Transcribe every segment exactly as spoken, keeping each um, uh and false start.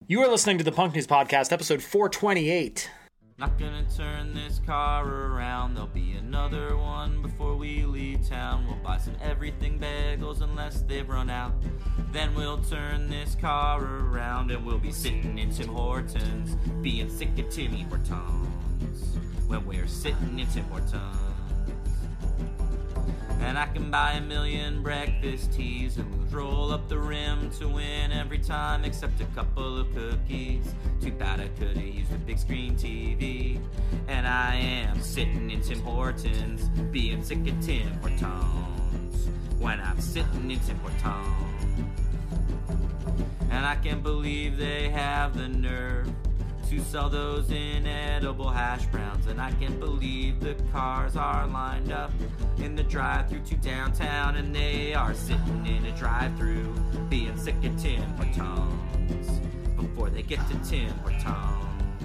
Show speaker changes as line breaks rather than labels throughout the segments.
You are listening to the Punk News Podcast, episode four twenty-eight.
Not gonna turn this car around, there'll be another one before we leave town. We'll buy some everything bagels unless they've run out. Then we'll turn this car around and we'll be sitting in Tim Hortons, being sick of Timmy Hortons. When we're sitting in Tim Hortons. And I can buy a million breakfast teas and we'll roll up the rim to win every time except a couple of cookies. Too bad I could've used a big screen T V. And I am sitting in Tim Hortons, being sick of Tim Hortons. When I'm sitting in Tim Hortons. And I can't believe they have the nerve to sell those inedible hash browns. And I can't believe the cars are lined up in the drive-thru to downtown, and they are sitting in a drive-thru being sick of Tim Hortons before they get to Tim Hortons.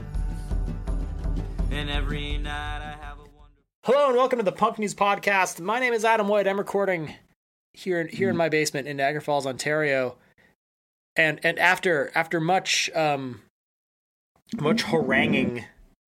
And every night I have a wonderful...
Hello and welcome to the Punk News Podcast. My name is Adam White. I'm recording here here in my basement in Niagara Falls, Ontario. And and after after much um much haranguing,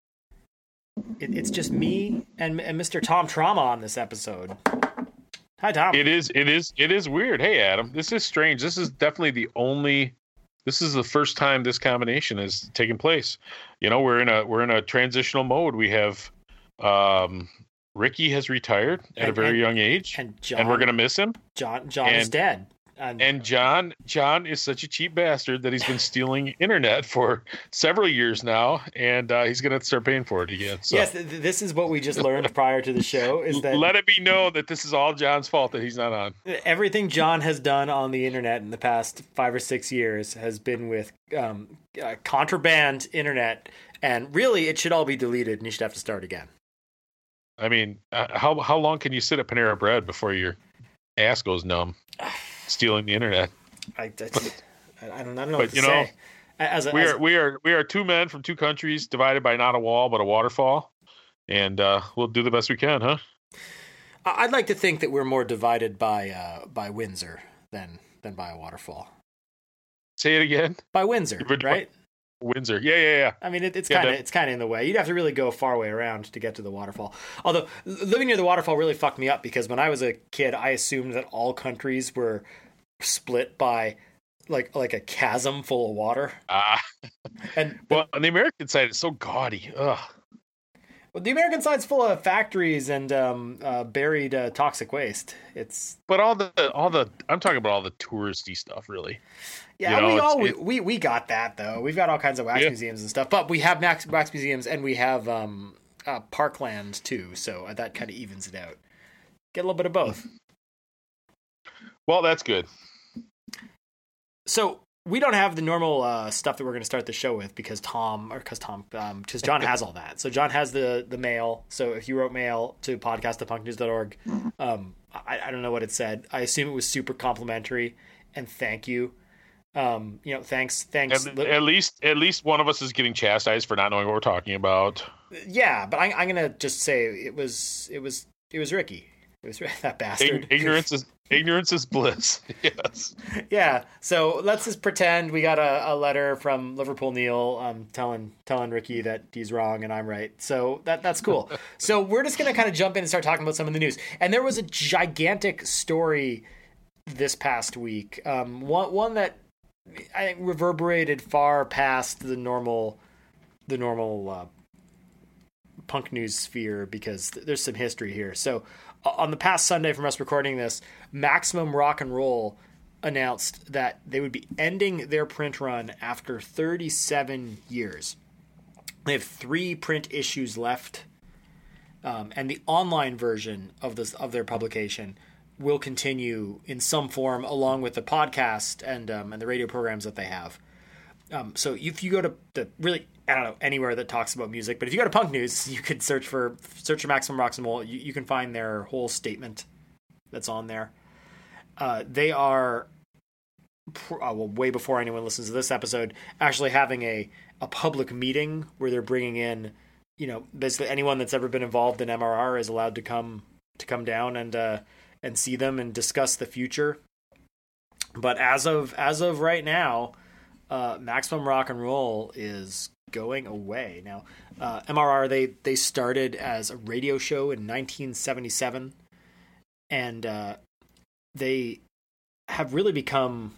it, it's just me and and Mister Tom Trauma on this episode. Hi, Tom.
It is it is it is weird. Hey, Adam. This is strange. This is definitely the only. This is the first time this combination has taken place. You know, we're in a we're in a transitional mode. We have um, Ricky has retired at
and,
a very
and,
young age,
and, John,
and we're gonna miss him.
John John
and,
is dead. And,
and John John is such a cheap bastard that he's been stealing internet for several years now, and uh, he's gonna start paying for it again. So.
Yes, th- this is what we just learned prior to the show. Is that
let it be known that this is all John's fault that he's not on.
Everything John has done on the internet in the past five or six years has been with um, uh, contraband internet, and really, it should all be deleted, and you should have to start again.
I mean, uh, how how long can you sit at Panera Bread before your ass goes numb? Stealing the internet.
I, I, I don't, I don't know
but,
what to
you
say.
Know,
as a,
we
as
are we are we are two men from two countries divided by not a wall but a waterfall, and uh, we'll do the best we can, huh?
I'd like to think that we're more divided by uh, by Windsor than than by a waterfall.
Say it again.
By Windsor, right?
Windsor, yeah, yeah, yeah.
I mean, it, it's
yeah,
kind of it's kind of in the way. You'd have to really go far way around to get to the waterfall. Although living near the waterfall really fucked me up because when I was a kid, I assumed that all countries were split by like like a chasm full of water.
Ah,
and
well, on the American side, it's so gaudy. Ugh.
Well, the American side's full of factories and um, uh, buried uh, toxic waste. It's
but all the all the I'm talking about all the touristy stuff, really.
Yeah,
you know,
we all
it,
we we got that though. We've got all kinds of wax
yeah.
museums and stuff, but we have wax, wax museums and we have um, uh, parkland too, so that kind of evens it out. Get a little bit of both.
Well, that's good.
So we don't have the normal uh, stuff that we're going to start the show with because Tom or because Tom um, because John has all that. So John has the the mail. So if you wrote mail to podcast at punk news dot org, um, I, I don't know what it said. I assume it was super complimentary and thank you. Um, you know, thanks, thanks.
At, at least, at least one of us is getting chastised for not knowing what we're talking about.
Yeah, but I, I'm gonna just say it was, it was, it was Ricky. It was that bastard.
Ignorance is ignorance is bliss. Yes.
Yeah. So let's just pretend we got a, a letter from Liverpool Neil, um, telling telling Ricky that he's wrong and I'm right. So that that's cool. So we're just gonna kind of jump in and start talking about some of the news. And there was a gigantic story this past week. Um, one one that I think reverberated far past the normal, the normal uh, punk news sphere because th- there's some history here. So uh, on the past Sunday from us recording this, Maximum Rock and Roll announced that they would be ending their print run after thirty-seven years. They have three print issues left, um, and the online version of this of their publication will continue in some form along with the podcast and um, and the radio programs that they have. Um, so if you go to the really, I don't know, anywhere that talks about music, but if you go to Punk News, you could search for search for Maximum Rock and Roll. You, you can find their whole statement that's on there. Uh, they are, uh, well, way before anyone listens to this episode, actually having a, a public meeting where they're bringing in, you know, basically anyone that's ever been involved in M R R is allowed to come to come down and uh, and see them and discuss the future. But as of as of right now, uh, Maximum Rock and Roll is going away now. Uh, M R R they they started as a radio show in nineteen seventy-seven, and uh, they have really become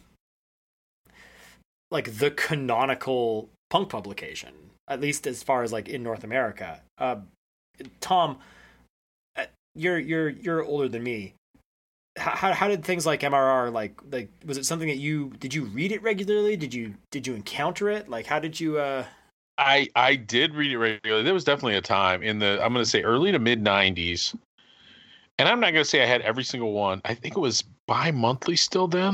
like the canonical punk publication, at least as far as like in North America. Uh, Tom, you're you're you're older than me. How how did things like M R R like like was it something that you did you read it regularly? Did you did you encounter it? Like how did you? Uh...
I I did read it regularly. There was definitely a time in the I'm going to say early to mid nineties, and I'm not going to say I had every single one. I think it was bi-monthly still then,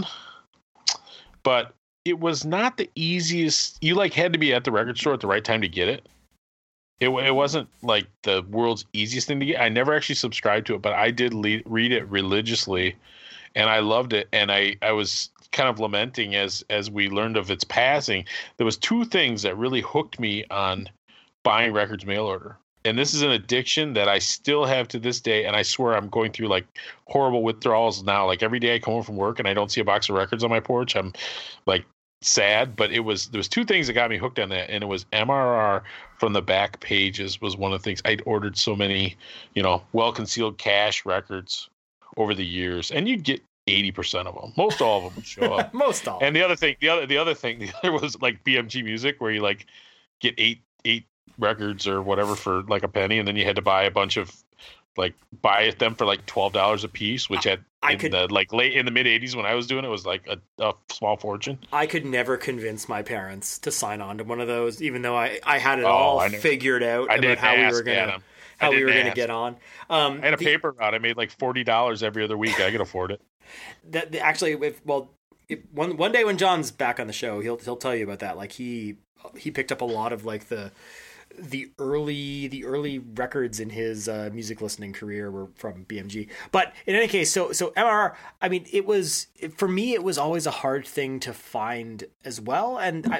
but it was not the easiest. You like had to be at the record store at the right time to get it. It it wasn't like the world's easiest thing to get. I never actually subscribed to it, but I did le- read it religiously, and I loved it. And I, I was kind of lamenting as as we learned of its passing. There was two things that really hooked me on buying records mail order, and this is an addiction that I still have to this day. And I swear I'm going through like horrible withdrawals now. Like every day I come home from work and I don't see a box of records on my porch, I'm like sad. But it was there was two things that got me hooked on that, and it was M R R from the back pages was one of the things. I'd ordered so many, you know, well concealed cache records over the years, and you'd get eighty percent of them. Most all of them would show up.
Most all.
And the other thing, the other the other thing, the other was like B M G Music, where you like get eight eight records or whatever for like a penny, and then you had to buy a bunch of like buy them for like twelve dollars a piece, which at
I
in
could,
the like late in the mid eighties when I was doing it was like a, a small fortune.
I could never convince my parents to sign on to one of those, even though I, I had it
Oh,
all
I never-
figured out
I
about
didn't
how we
ask,
were gonna
Adam. I
how we
didn't
were gonna
ask.
get on. Um,
I had a
the-
paper route. I made like forty dollars every other week. I could afford it.
that the, actually if well if, one one day when John's back on the show he'll he'll tell you about that. Like he he picked up a lot of like the the early the early records in his uh, music listening career were from B M G. But in any case, so so M R R, I mean, it was for me it was always a hard thing to find as well. And I,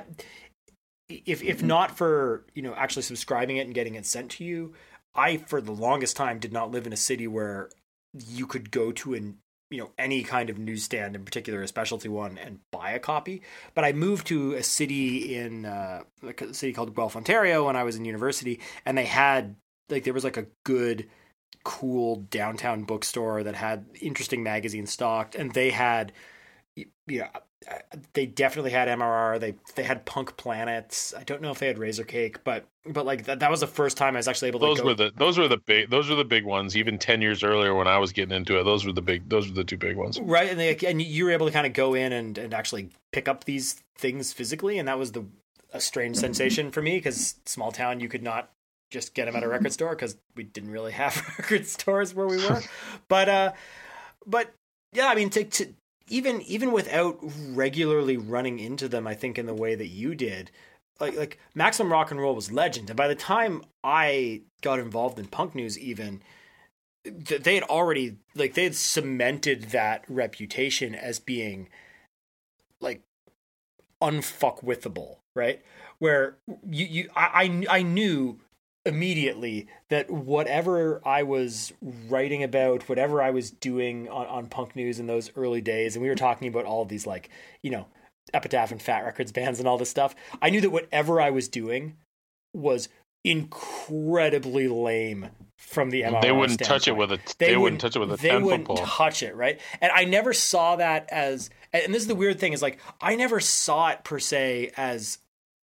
if if not for, you know, actually subscribing it and getting it sent to you, I for the longest time did not live in a city where you could go to an you know any kind of newsstand, in particular a specialty one, and buy a copy. But I moved to a city in uh, like a city called Guelph, Ontario, when I was in university, and they had like there was like a good, cool downtown bookstore that had interesting magazines stocked, and they had yeah they definitely had M R R. They they had Punk Planet. I don't know if they had Razor Cake, but but like that, that was the first time I was actually able to
Those
go.
were the those were the big those were the big ones. Even ten years earlier when I was getting into it, those were the big those were the two big ones.
Right, and they and you were able to kind of go in and, and actually pick up these things physically, and that was the a strange sensation for me because small town you could not just get them at a record store because we didn't really have record stores where we were. but uh, but yeah, I mean to to even even without regularly running into them, I think in the way that you did. Like like Maximum Rock and Roll was legend, and by the time I got involved in punk news, even th- they had already like they had cemented that reputation as being like unfuckwithable, right? Where you you I I, I knew immediately that whatever I was writing about, whatever I was doing on, on punk news in those early days, and we were talking about all of these like you know. Epitaph and Fat Records bands and all this stuff. I knew that whatever I was doing was incredibly lame from the M R R
They wouldn't
standpoint.
touch it with a they,
They
wouldn't touch it with a
They
ten foot
wouldn't
pole.
touch it, right? And I never saw that as, and this is the weird thing, is like I never saw it per se as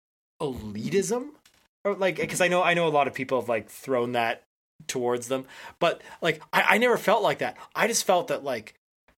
elitism, or like because I know I know a lot of people have like thrown that towards them, but like I, I never felt like that. I just felt that like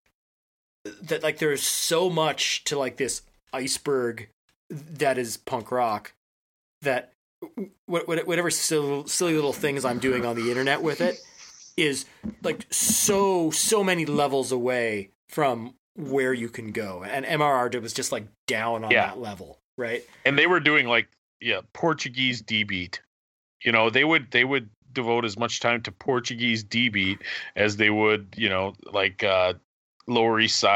that like there's so much to like this iceberg that is punk rock that whatever silly, silly little things I'm doing on the internet with it is like so so many levels away from where you can go, and M R R was just like down on
Yeah.
that level, right?
And they were doing like yeah Portuguese D beat. You know, they would they would devote as much time to Portuguese D beat as they would, you know, like uh, Lower East Side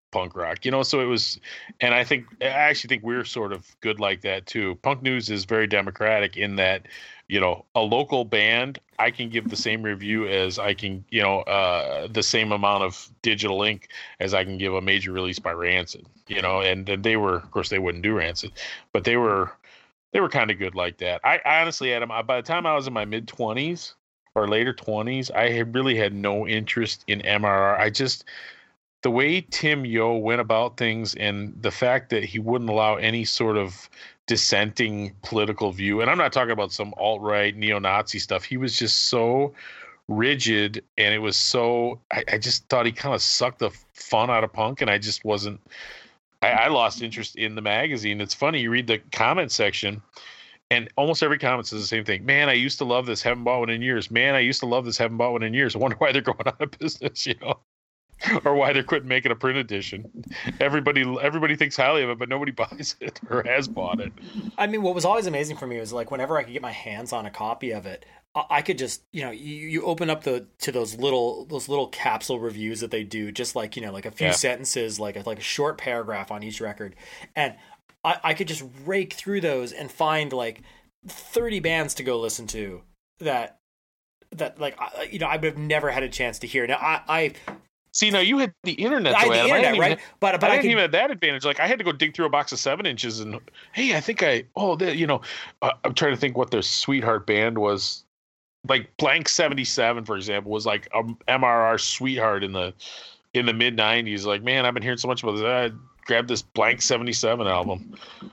punk rock, you know. So it was, and I think I actually think we're sort of good like that too. Punk News is very democratic in that, you know, a local band, I can give the same review as I can, you know, uh, the same amount of digital ink as I can give a major release by Rancid, you know, and, and they were, of course, they wouldn't do Rancid, but they were, they were kind of good like that. I, I honestly, Adam, by the time I was in my mid twenties or later twenties, I had really had no interest in M R R. I just, the way Tim Yo went about things and the fact that he wouldn't allow any sort of dissenting political view, and I'm not talking about some alt-right neo-Nazi stuff. He was just so rigid, and it was so, I, I just thought he kind of sucked the fun out of punk, and I just wasn't, I, I lost interest in the magazine. It's funny, you read the comment section, and almost every comment says the same thing. Man, I used to love this, haven't bought one in years. Man, I used to love this, haven't bought one in years. I wonder why they're going out of business, you know? Or why they're quitting making a print edition. Everybody everybody thinks highly of it, but nobody buys it or has bought it.
I mean, what was always amazing for me was like whenever I could get my hands on a copy of it, I, I could just, you know, you, you open up the to those little those little capsule reviews that they do, just like, you know, like a few
yeah.
sentences, like a, like a short paragraph on each record, and I, I could just rake through those and find like thirty bands to go listen to that that like I, you know I would have never had a chance to hear. Now I. I
See, now you had the internet.
I had the
Adam.
internet,
I
right?
Even,
but but
I,
I
didn't
could,
even have that advantage. Like I had to go dig through a box of seven inches, and hey, I think I oh, the, you know, uh, I'm trying to think what their sweetheart band was. Like Blank seventy-seven, for example, was like a M R R sweetheart in the in the mid nineties. Like, man, I've been hearing so much about this. I grabbed this Blank seventy-seven album.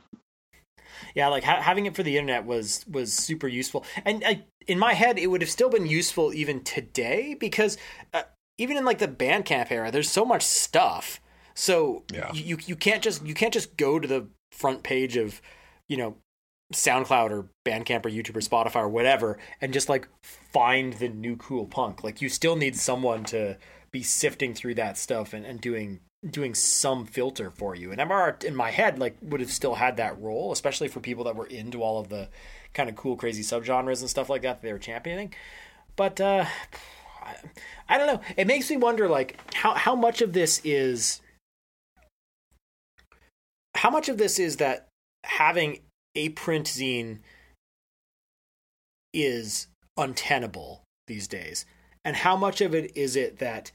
Yeah, like ha- having it for the internet was was super useful, and I, in my head, it would have still been useful even today because. Uh, Even in like the Bandcamp era, there's so much stuff. So
yeah.
you you can't just you can't just go to the front page of, you know, SoundCloud or Bandcamp or YouTube or Spotify or whatever and just like find the new cool punk. Like you still need someone to be sifting through that stuff and, and doing doing some filter for you. And M R R in my head like would have still had that role, especially for people that were into all of the kind of cool, crazy subgenres and stuff like that that they were championing. But uh I, I don't know. It makes me wonder, like, how, how much of this is, how much of this is that having a print zine is untenable these days, and how much of it is it that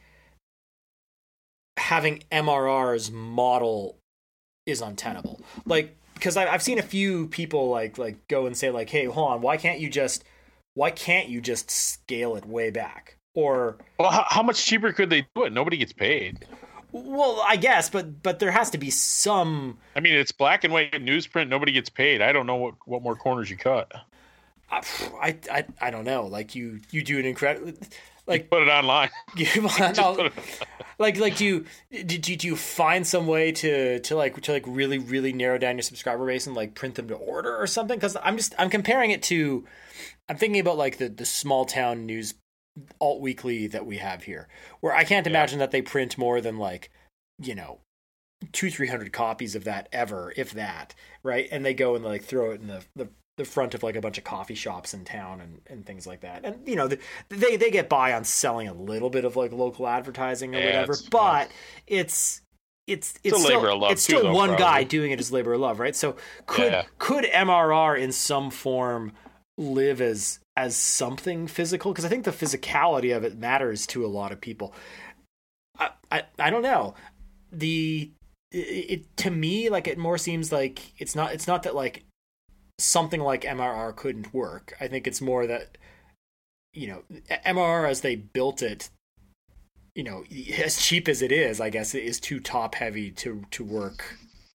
having M R R's model is untenable? Like, because I've seen a few people like like go and say like, hey, hold on, why can't you just, why can't you just scale it way back? Or
well, how, how much cheaper could they do it? Nobody gets paid.
Well, I guess, but but there has to be some.
I mean, it's black and white newsprint. Nobody gets paid. I don't know what, what more corners you cut.
I, I, I, I don't know. Like you, you do an incredible. Like
you put it online.
You, well, no, it like like do you did you do you find some way to to like to like really really narrow down your subscriber base and like print them to order or something? Because I'm just I'm comparing it to. I'm thinking about like the the small town news. Alt weekly that we have here, where I can't imagine yeah. that they print more than like, you know, two, three hundred copies of that ever, if that, right? And they go and like throw it in the, the, the front of like a bunch of coffee shops in town and, and things like that. And, you know, the, they, they get by on selling a little bit of like local advertising or yeah, whatever, it's, but yeah. it's, it's, it's,
it's
still,
labor of love
it's still
too, though,
one
probably.
guy doing it as labor of love, right? So could, yeah. could M R R in some form live as, as something physical? Because I think the physicality of it matters to a lot of people. I, I, I don't know. The it, it to me like it more seems like it's not it's not that like something like M R R couldn't work. I think it's more that, you know, M R R as they built it, you know, as cheap as it is, I guess it is too top heavy to to work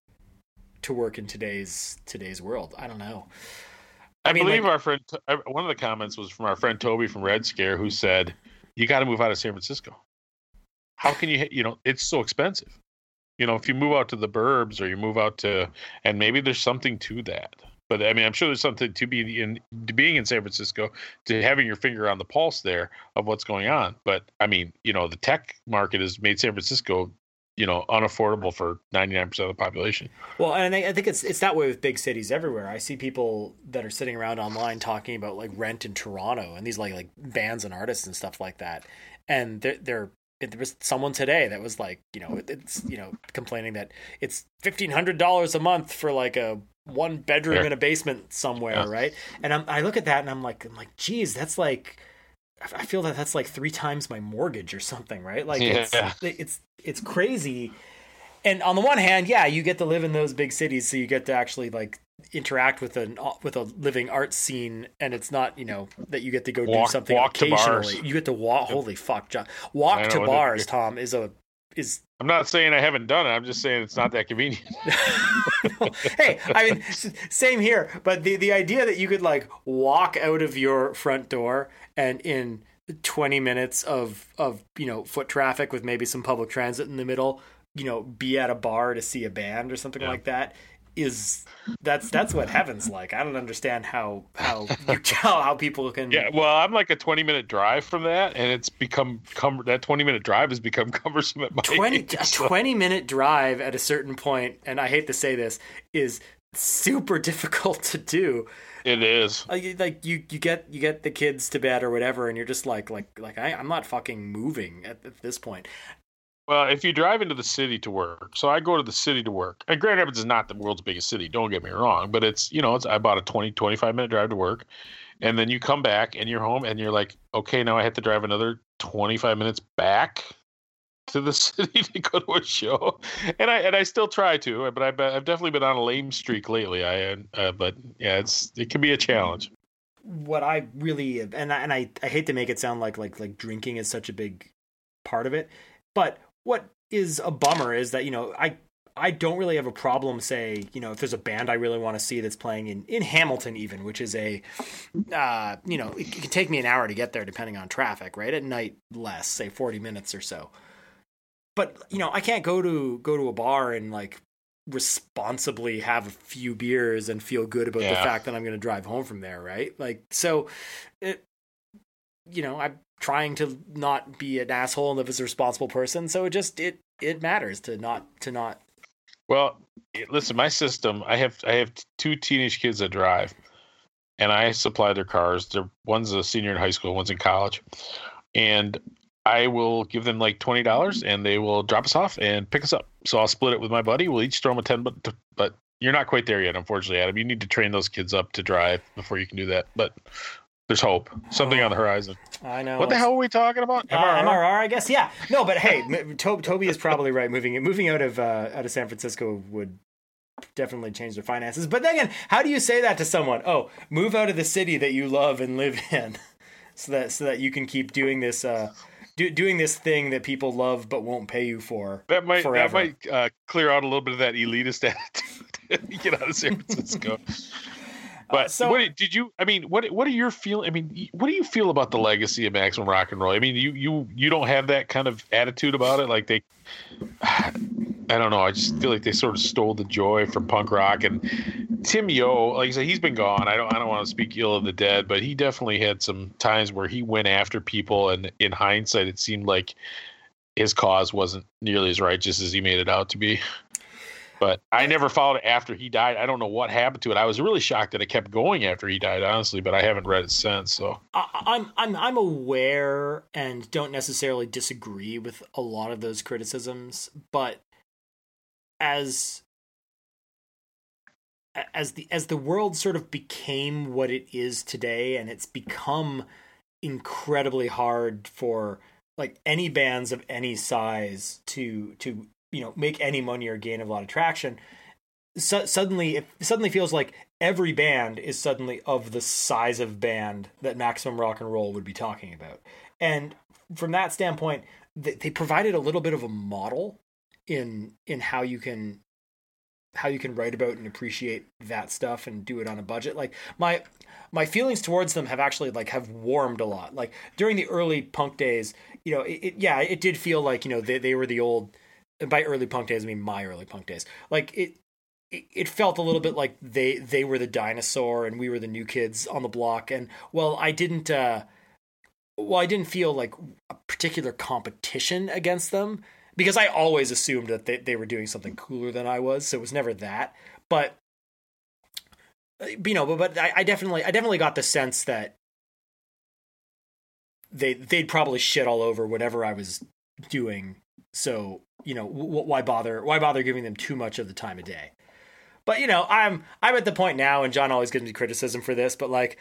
to work in today's today's world. I don't know.
I, I
mean,
believe
like,
our friend, one of the comments was from our friend Toby from Red Scare, who said, you got to move out of San Francisco. How can you, you know, it's so expensive. You know, if you move out to the burbs or you move out to, and maybe there's something to that. But I mean, I'm sure there's something to be in, to being in San Francisco, to having your finger on the pulse there of what's going on. But I mean, you know, the tech market has made San Francisco, you know, unaffordable for ninety-nine percent of the population.
Well, and I think it's it's that way with big cities everywhere. I see people that are sitting around online talking about like rent in Toronto and these like like bands and artists and stuff like that, and they're they're it, there was someone today that was like, you know, it, it's, you know, complaining that it's fifteen hundred dollars a month for like a one bedroom yeah. in a basement somewhere. Yeah. Right. And I'm, I look at that and I'm like, I'm like, geez, that's like, I feel that that's like three times my mortgage or something. Right. Like yeah. it's, it's, it's crazy. And on the one hand, yeah, you get to live in those big cities. So you get to actually like interact with an with a living art scene, and it's not, you know, that you get to go
walk,
do something
walk
occasionally. You get to walk. Holy fuck, John! Walk to bars, Tom, is a is.
I'm not saying I haven't done it. I'm just saying it's not that convenient.
Hey, I mean, same here. But the the idea that you could like walk out of your front door and in twenty minutes of of you know foot traffic with maybe some public transit in the middle, you know, be at a bar to see a band or something yeah. like that. Is that's that's what heaven's like. I don't understand how how you tell how people can.
Yeah, well, I'm like a twenty minute drive from that, and it's become cum- that twenty minute drive has become cumbersome at my
twenty
age,
a
so.
twenty minute drive at a certain point, and I hate to say this, is super difficult to do.
It is
like, like you you get you get the kids to bed or whatever, and you're just like like like I, I'm not fucking moving at, at this point.
Well, if you drive into the city to work, so I go to the city to work. And Grand Rapids is not the world's biggest city, don't get me wrong, but it's, you know, it's about a twenty, twenty-five minute drive to work. And then you come back and you're home and you're like, okay, now I have to drive another twenty-five minutes back to the city to go to a show. And I and I still try to, but I've, I've definitely been on a lame streak lately. I uh, but yeah, it's it can be a challenge.
What I really and I, and I, I hate to make it sound like like like drinking is such a big part of it, but what is a bummer is that, you know, I I don't really have a problem, say, you know, if there's a band I really want to see that's playing in, in Hamilton even, which is a, uh, you know, it can take me an hour to get there depending on traffic, right? At night, less, say forty minutes or so. But, you know, I can't go to go to a bar and like responsibly have a few beers and feel good about yeah. the fact that I'm going to drive home from there, right? Like, so, it, you know, I trying to not be an asshole and live as a responsible person. So it just, it, it matters to not, to not.
Well, listen, my system, I have, I have two teenage kids that drive and I supply their cars. They're, one's a senior in high school, one's in college, and I will give them like twenty dollars and they will drop us off and pick us up. So I'll split it with my buddy. We'll each throw them a ten, but, but you're not quite there yet, unfortunately, Adam. You need to train those kids up to drive before you can do that. But there's hope. Something on the horizon.
I know.
What the hell are we talking about?
M R R? Uh, M R R, I guess. Yeah. No, but hey, to- Toby is probably right. Moving moving out of uh, out of San Francisco would definitely change their finances. But then again, how do you say that to someone? Oh, move out of the city that you love and live in, so that so that you can keep doing this uh, do, doing this thing that people love but won't pay you for.
That might
forever.
that might uh, clear out a little bit of that elitist attitude. Get out of San Francisco. But uh, so, what did you? I mean, what what are your feel? I mean, what do you feel about the legacy of Maximum Rock and Roll? I mean, you you you don't have that kind of attitude about it. Like they, I don't know. I just feel like they sort of stole the joy from punk rock. And Tim Yo, like I said, he's been gone. I don't I don't want to speak ill of the dead, but he definitely had some times where he went after people, and in hindsight, it seemed like his cause wasn't nearly as righteous as he made it out to be. But I never followed it after he died. I don't know what happened to it. I was really shocked that it kept going after he died, honestly, but I haven't read it since. So
I, I'm I'm I'm aware and don't necessarily disagree with a lot of those criticisms, but as as the as the world sort of became what it is today, and it's become incredibly hard for like any bands of any size to to you know, make any money or gain a lot of traction. So, suddenly, it suddenly feels like every band is suddenly of the size of band that Maximum Rock and Roll would be talking about. And from that standpoint, they, they provided a little bit of a model in in how you can how you can write about and appreciate that stuff and do it on a budget. Like my my feelings towards them have actually like have warmed a lot. Like during the early punk days, you know, it, it yeah, it did feel like, you know, they they were the old. And by early punk days, I mean my early punk days. Like it, it, it felt a little bit like they they were the dinosaur and we were the new kids on the block. And well, I didn't, uh, well, I didn't feel like a particular competition against them because I always assumed that they, they were doing something cooler than I was. So it was never that. But you know, but, but I, I definitely I definitely got the sense that they they'd probably shit all over whatever I was doing. So, you know, w- why bother? Why bother giving them too much of the time of day? But, you know, I'm I'm at the point now, and John always gives me criticism for this, but like,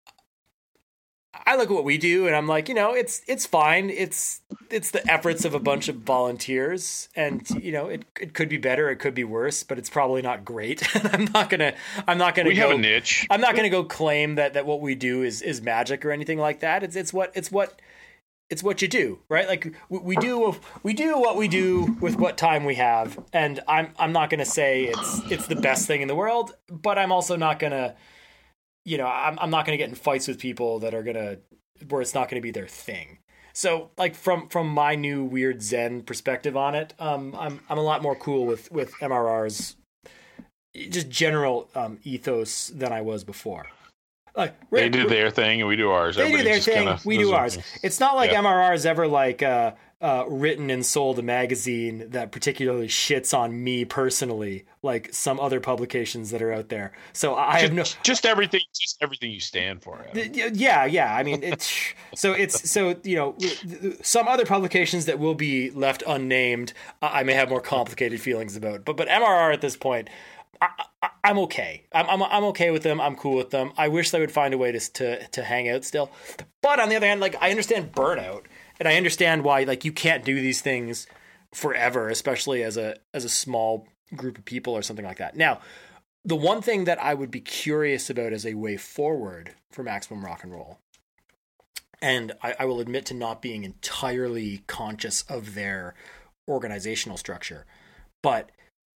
I look at what we do, and I'm like, you know, it's it's fine. It's it's the efforts of a bunch of volunteers, and you know, it it could be better, it could be worse, but it's probably not great. I'm not gonna I'm not gonna
we
go,
have a niche.
I'm not gonna go claim that, that what we do is, is magic or anything like that. It's it's what it's what it's what you do, right? Like we, we do we do what we do with what time we have, and I'm I'm not gonna say it's it's the best thing in the world, but I'm also not gonna. You know, I'm I'm not going to get in fights with people that are going to, where it's not going to be their thing. So, like from from my new weird Zen perspective on it, um, I'm I'm a lot more cool with with M R R's just general um, ethos than I was before. Like
they do their thing and we do ours.
They do their thing,
kinda,
we do ours. It's not like
yeah.
M R R has ever like uh, uh, written and sold a magazine that particularly shits on me personally, like some other publications that are out there. So I
just,
have no
just everything, just everything you stand for. Adam.
Yeah, yeah. I mean, it's so it's so you know some other publications that will be left unnamed. I may have more complicated feelings about, but but M R R at this point. I, I, I'm okay. I'm, I'm I'm okay with them. I'm cool with them. I wish they would find a way to to to hang out still. But on the other hand, like I understand burnout, and I understand why like you can't do these things forever, especially as a as a small group of people or something like that. Now, the one thing that I would be curious about as a way forward for Maximum Rock and Roll, and I, I will admit to not being entirely conscious of their organizational structure, but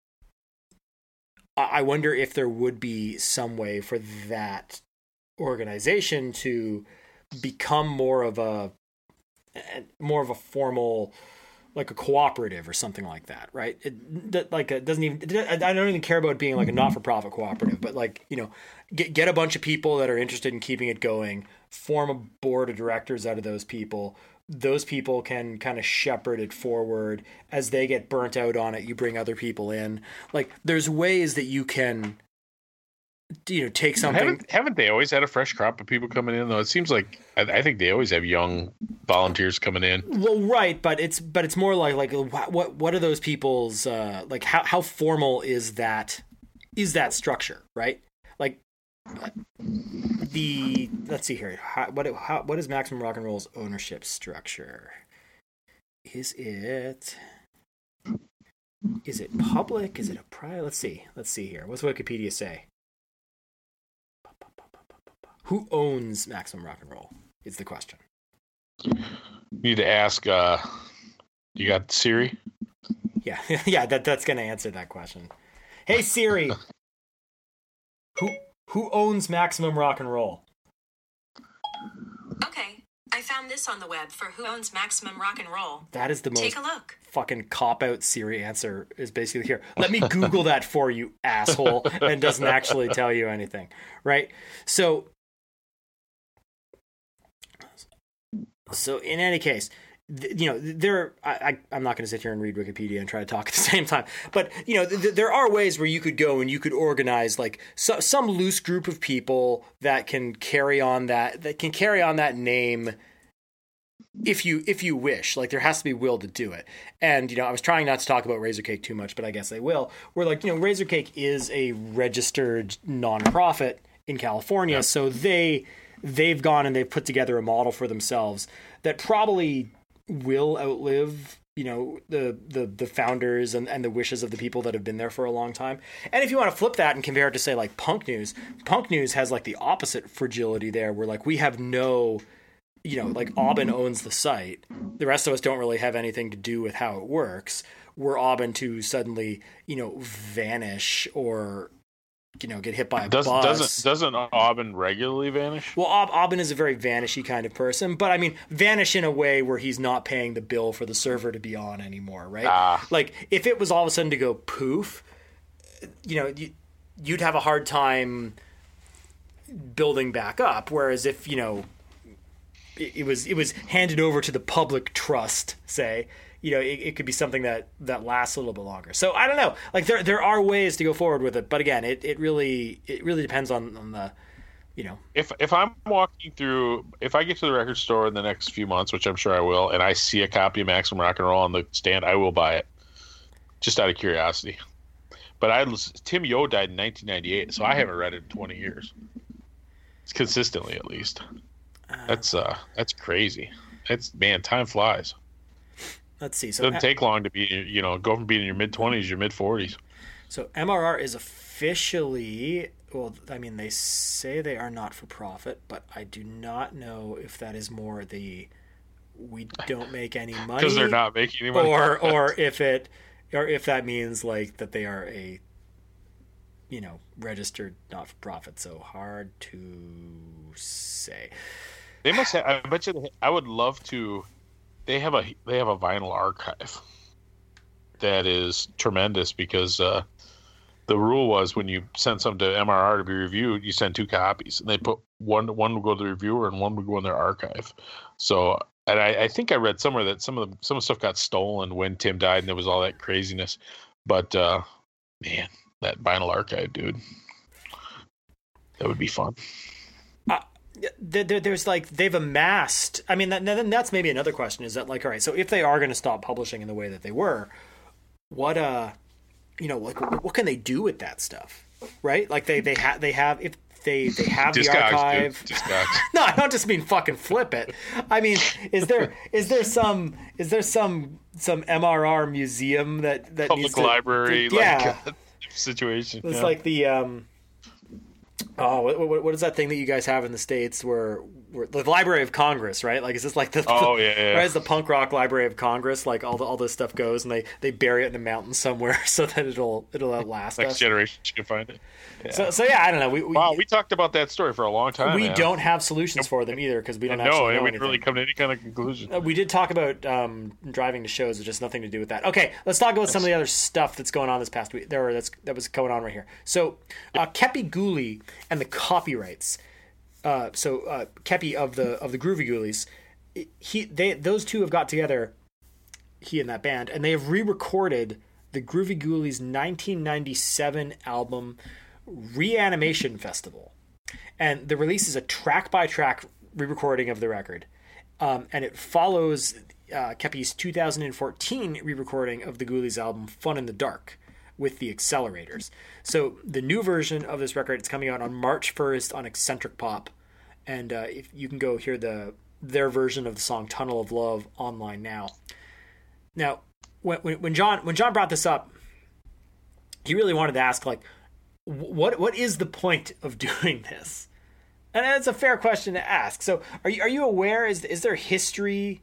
I wonder if there would be some way for that organization to become more of a more of a formal, like a cooperative or something like that, right? It, like it doesn't even I don't even care about it being like a not-for-profit cooperative, but like, you know, get get a bunch of people that are interested in keeping it going, form a board of directors out of those people. Those people can kind of shepherd it forward. As they get burnt out on it, you bring other people in. Like there's ways that you can, you know, take something.
Haven't, haven't they always had a fresh crop of people coming in though? It seems like I, I think they always have young volunteers coming in.
Well, right, but it's but it's more like like what what are those people's uh, like how how formal is that is that structure, right? Like the let's see here. How, what how, what is Maximum Rock and Roll's ownership structure? Is it is it public? Is it a private? Let's see. Let's see here. What's Wikipedia say? Who owns Maximum Rock and Roll? Is the question.
You need to ask. Uh, you got Siri?
Yeah, yeah. That that's gonna answer that question. Hey Siri, who who owns Maximum Rock and Roll?
Okay, I found this on the web for who owns Maximum Rock and Roll.
That is the most
Take a look.
Fucking cop-out Siri answer is basically here. Let me Google that for you, asshole, and doesn't actually tell you anything, right? So, so in any case, th- you know, there. I, I, I'm not going to sit here and read Wikipedia and try to talk at the same time, but you know, th- there are ways where you could go and you could organize like so, some loose group of people that can carry on that that can carry on that name. If you if you wish, like there has to be will to do it. And, you know, I was trying not to talk about Razorcake too much, but I guess I will. Where like, you know, Razorcake is a registered nonprofit in California. Yep. So they they've gone and they've put together a model for themselves that probably will outlive, you know, the the the founders and, and the wishes of the people that have been there for a long time. And if you want to flip that and compare it to say like Punk News, Punk News has like the opposite fragility there, where like we have no, you know, like Aubin owns the site. The rest of us don't really have anything to do with how it works. Were Aubin to suddenly, you know, vanish or, you know, get hit by a
Does,
bus.
Doesn't doesn't Aubin regularly vanish?
Well, Aub- Aubin is a very vanishy kind of person, but I mean, vanish in a way where he's not paying the bill for the server to be on anymore, right?
Ah.
Like, if it was all of a sudden to go poof, you know, you, you'd have a hard time building back up. Whereas if, you know, it, it was it was handed over to the public trust, say, you know, it, it could be something that, that lasts a little bit longer. So I don't know. Like there there are ways to go forward with it, but again, it, it really it really depends on, on the you know.
If if I'm walking through, if I get to the record store in the next few months, which I'm sure I will, and I see a copy of Maximum Rock and Roll on the stand, I will buy it, just out of curiosity. But I Tim Yo died in nineteen ninety-eight, so I haven't read it in twenty years. It's consistently, at least. That's uh, that's crazy. It's man, time flies.
Let's see. So
it doesn't take long to be, you know, go from being in your mid twenties, your mid forties.
So M R R is officially, well, I mean, they say they are not for profit, but I do not know if that is more the we don't make any money
because they're not making any money,
or or if it or if that means like that they are a, you know, registered not for profit. So hard to say.
They must have. I bet you. They, I would love to. They have a they have a vinyl archive that is tremendous because uh, the rule was when you send something to M R R to be reviewed, you send two copies, and they put one one would go to the reviewer and one would go in their archive. So, and I, I think I read somewhere that some of the some of the stuff got stolen when Tim died, and there was all that craziness. But uh, man, that vinyl archive, dude, that would be fun.
There, there's like they've amassed. I mean, that, then that's maybe another question. Is that like, all right? So if they are going to stop publishing in the way that they were, what uh, you know, like what can they do with that stuff, right? Like they they have they have if they they have the
Discogs,
archive. No, I don't just mean fucking flip it. I mean, is there is there some is there some some M R R museum that that
public
needs to,
library,
yeah,
like, situation?
It's
yeah.
like the um. Oh, what, what what is that thing that you guys have in the States where, where the Library of Congress, right? Like, is this like the
oh yeah, yeah.
right? Is the punk rock Library of Congress like all the, all this stuff goes and they, they bury it in the mountains somewhere so that it'll it'll outlast
Next
us.
generation can find it. Yeah.
So so yeah, I don't know. We, we
wow, we talked about that story for a long time.
We
man.
don't have solutions for them either because we don't
no,
actually know
and we
anything.
didn't really come to any kind of conclusion.
Uh, we did talk about um, driving to shows, but just nothing to do with that. Okay, let's talk about some of the other stuff that's going on this past week. There, that's that was going on right here. So, uh, Kepi Ghoulie and the copyrights. Uh, so, uh, Kepi of the of the Groovy Ghoulies, he they those two have got together, he and that band, and they have re-recorded the Groovy Ghoulies nineteen ninety-seven album Reanimation Festival, and the release is a track by track re-recording of the record. Um, and it follows uh, Kepi's two thousand fourteen re-recording of the Ghoulies album Fun in the Dark with the Accelerators. So the new version of this record, it's coming out on March first on Eccentric Pop. And uh, if you can go hear the their version of the song Tunnel of Love online now. Now, when, when John when John brought this up, he really wanted to ask, like, what what is the point of doing this? And it's a fair question to ask. So, are you are you aware? Is is there history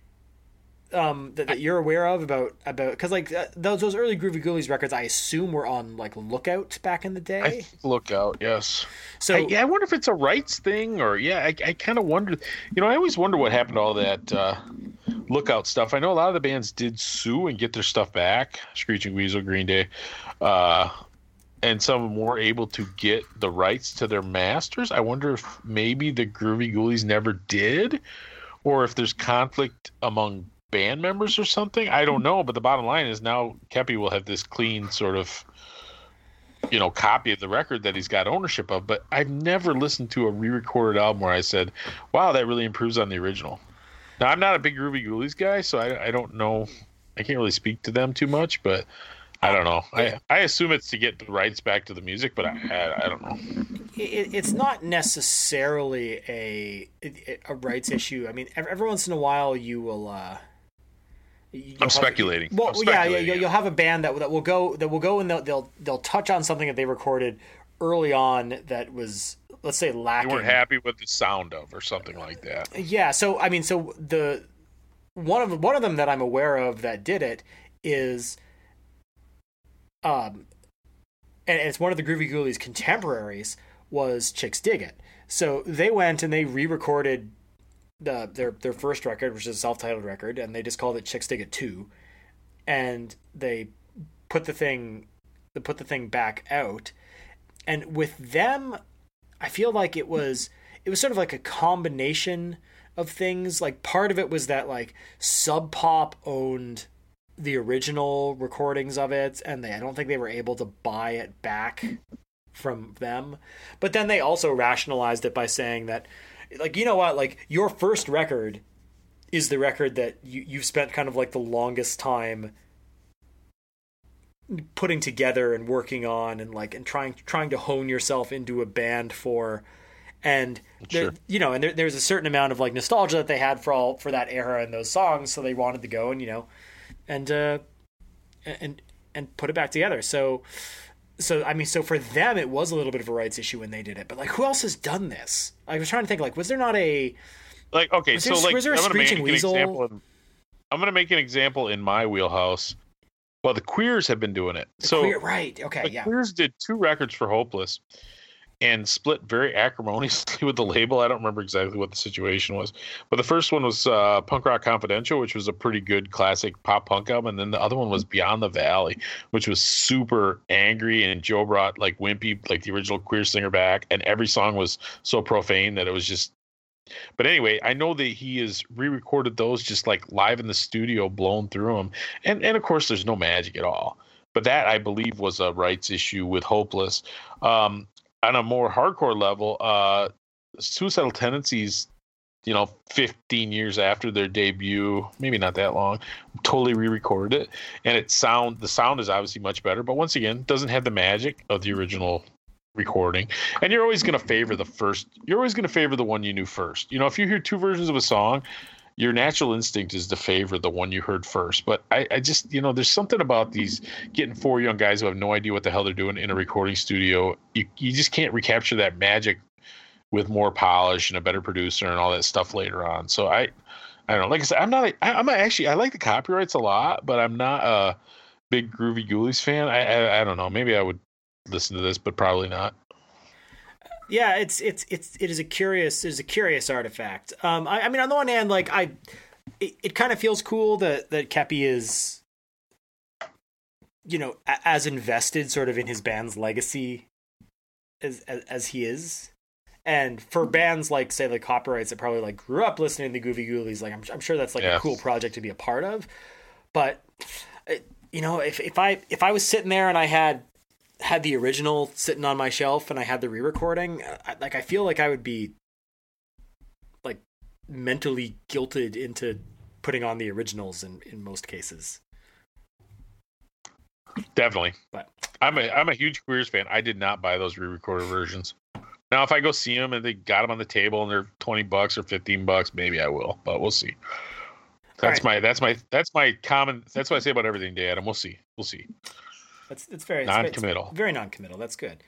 um, that, that you're aware of about about because like uh, those those early Groovy Ghoulies records, I assume were on like Lookout back in the day.
I think Lookout, yes.
So
I, yeah, I wonder if it's a rights thing or yeah. I, I kind of wonder. You know, I always wonder what happened to all that uh, Lookout stuff. I know a lot of the bands did sue and get their stuff back. Screeching Weasel, Green Day. Uh, And some of them were able to get the rights to their masters. I wonder if maybe the Groovy Ghoulies never did, or if there's conflict among band members or something. I don't know, but the bottom line is now Kepi will have this clean sort of, you know, copy of the record that he's got ownership of. But I've never listened to a re-recorded album where I said, wow, that really improves on the original. Now, I'm not a big Groovy Ghoulies guy, so I, I don't know. I can't really speak to them too much, but I don't know. I, I assume it's to get the rights back to the music, but I I, I don't know.
It, it's not necessarily a a rights issue. I mean, every, every once in a while you will. Uh,
I'm have, speculating.
Well,
I'm
yeah,
speculating,
yeah. You'll, you'll have a band that that will go that will go and they'll they'll they'll touch on something that they recorded early on that was, let's say, lacking.
You weren't happy with the sound of, or something like that.
Yeah. So I mean, so the one of one of them that I'm aware of that did it is. Um, and it's one of the Groovy Ghoulies' contemporaries was Chicks Dig It. So they went and they re-recorded the, their their first record, which is a self-titled record, and they just called it Chicks Dig It two. And they put the thing, they put the thing back out. And with them, I feel like it was it was sort of like a combination of things. Like part of it was that like Sub Pop owned the original recordings of it, and they I don't think they were able to buy it back from them. But then they also rationalized it by saying that, like, you know what, like, your first record is the record that you, you've spent kind of like the longest time putting together and working on and like and trying trying to hone yourself into a band for. And there,
Sure.
you know, and there, there's a certain amount of like nostalgia that they had for all for that era and those songs, so they wanted to go and you know, and uh, and and put it back together. So, so I mean, so for them, it was a little bit of a rights issue when they did it. But like, who else has done this? I was trying to think, like, was there not a
Like, okay,
was
so
there,
like,
was there a
I'm gonna make
Screeching
an
Weasel?
example. In, I'm gonna make an example in my wheelhouse. Well, the Queers have been doing it.
The
so
Queer- right? Okay,
the
yeah.
Queers did two records for Hopeless, and split very acrimoniously with the label. I don't remember exactly what the situation was, but the first one was uh, Punk Rock Confidential, which was a pretty good classic pop punk album, and then the other one was Beyond the Valley, which was super angry, and Joe brought like Wimpy, like the original Queer singer, back, and every song was so profane that it was just. But anyway, I know that he has re-recorded those just like live in the studio, blown through them, and and of course there's no magic at all. But that, I believe, was a rights issue with Hopeless. Um, on a more hardcore level, uh, Suicidal Tendencies, you know, fifteen years after their debut, maybe not that long, totally re-recorded it, and it sound the sound is obviously much better. But once again, doesn't have the magic of the original recording. And you're always going to favor the first. You're always going to favor the one you knew first. You know, if you hear two versions of a song, your natural instinct is to favor the one you heard first. But I, I just, you know, there's something about these getting four young guys who have no idea what the hell they're doing in a recording studio. You you just can't recapture that magic with more polish and a better producer and all that stuff later on. So I, I don't know. Like I said, I'm not. A, I, I'm not actually. I like the copyrights a lot, but I'm not a big Groovy Ghoulies fan. I, I I don't know. Maybe I would listen to this, but probably not.
Yeah, it's it's it's it is a curious it is a curious artifact. Um, I, I mean, on the one hand, like I, it, it kind of feels cool that that Kepi is, you know, a, as invested sort of in his band's legacy as, as as he is, and for bands like say like Copyrights that probably like grew up listening to the Goofy Ghoulies, like I'm I'm sure that's like
Yeah.
a cool project to be a part of, but you know, if if I if I was sitting there and I had. had the original sitting on my shelf and I had the re-recording, I, like I feel like I would be like mentally guilted into putting on the originals in, in most cases.
Definitely.
But
I'm a I'm a huge Queers fan. I did not buy those re-recorded versions. Now, if I go see them and they got them on the table and they're twenty bucks or fifteen bucks, maybe I will. But we'll see. That's
right.
my that's my that's my common. That's what I say about everything, Dad. And we'll see. We'll see.
It's it's very it's very-
Non-committal.
It's very non-committal. That's good.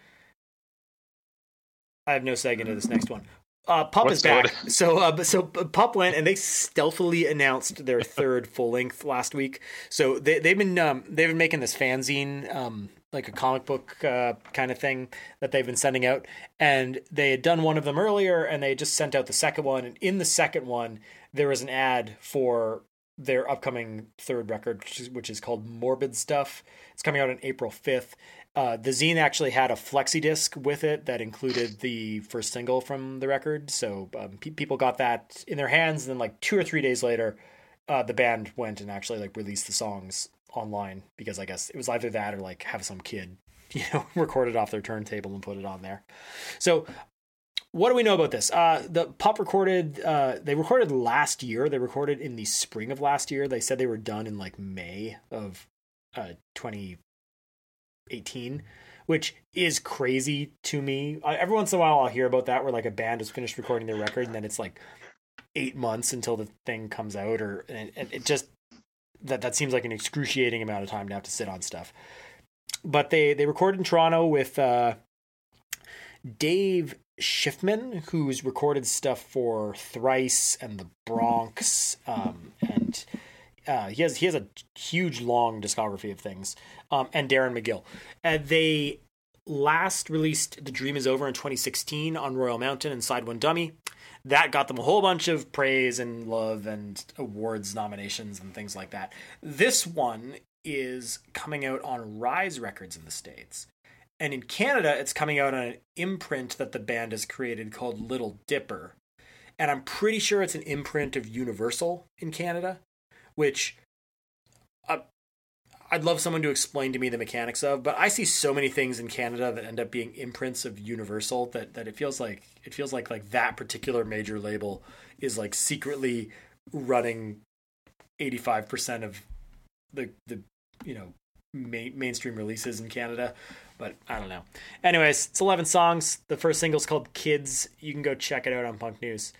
I have no seg into this next one. Uh, Pup
What's
is back.
that?
So uh, so Pup went and they stealthily announced their third full length last week. So they they've been um, they've been making this fanzine, um, like a comic book uh, kind of thing that they've been sending out, and they had done one of them earlier, and they just sent out the second one. And in the second one, there was an ad for their upcoming third record, which is, which is called Morbid Stuff. It's coming out on April fifth. Uh, the zine actually had a flexi disc with it that included the first single from the record. So um, pe- people got that in their hands. And then like two or three days later, uh, the band went and actually like released the songs online because I guess it was either that or like have some kid, you know, record it off their turntable and put it on there. So what do we know about this? Uh, the Pup recorded, uh, they recorded last year. They recorded in the spring of last year. They said they were done in like May of uh, twenty eighteen, which is crazy to me. Uh, every once in a while I'll hear about that where like a band has finished recording their record and then it's like eight months until the thing comes out, or and, and it just, that, that seems like an excruciating amount of time to have to sit on stuff. But they, they recorded in Toronto with uh, Dave Schiffman, who's recorded stuff for Thrice and the Bronx, um, and uh, he has he has a huge long discography of things, um, and Darren McGill. And they last released The Dream Is Over in twenty sixteen on Royal Mountain and Side One Dummy. That got them a whole bunch of praise and love and awards nominations and things like that. This one is coming out on Rise Records in the States. And in Canada, it's coming out on an imprint that the band has created called Little Dipper. And I'm pretty sure it's an imprint of Universal in Canada, which uh, I'd love someone to explain to me the mechanics of, but I see so many things in Canada that end up being imprints of Universal that, that it feels like it feels like like that particular major label is like secretly running eighty-five percent of the the you know main, mainstream releases in Canada. But I don't know. Anyways, it's eleven songs. The first single's called Kids. You can go check it out on Punk News.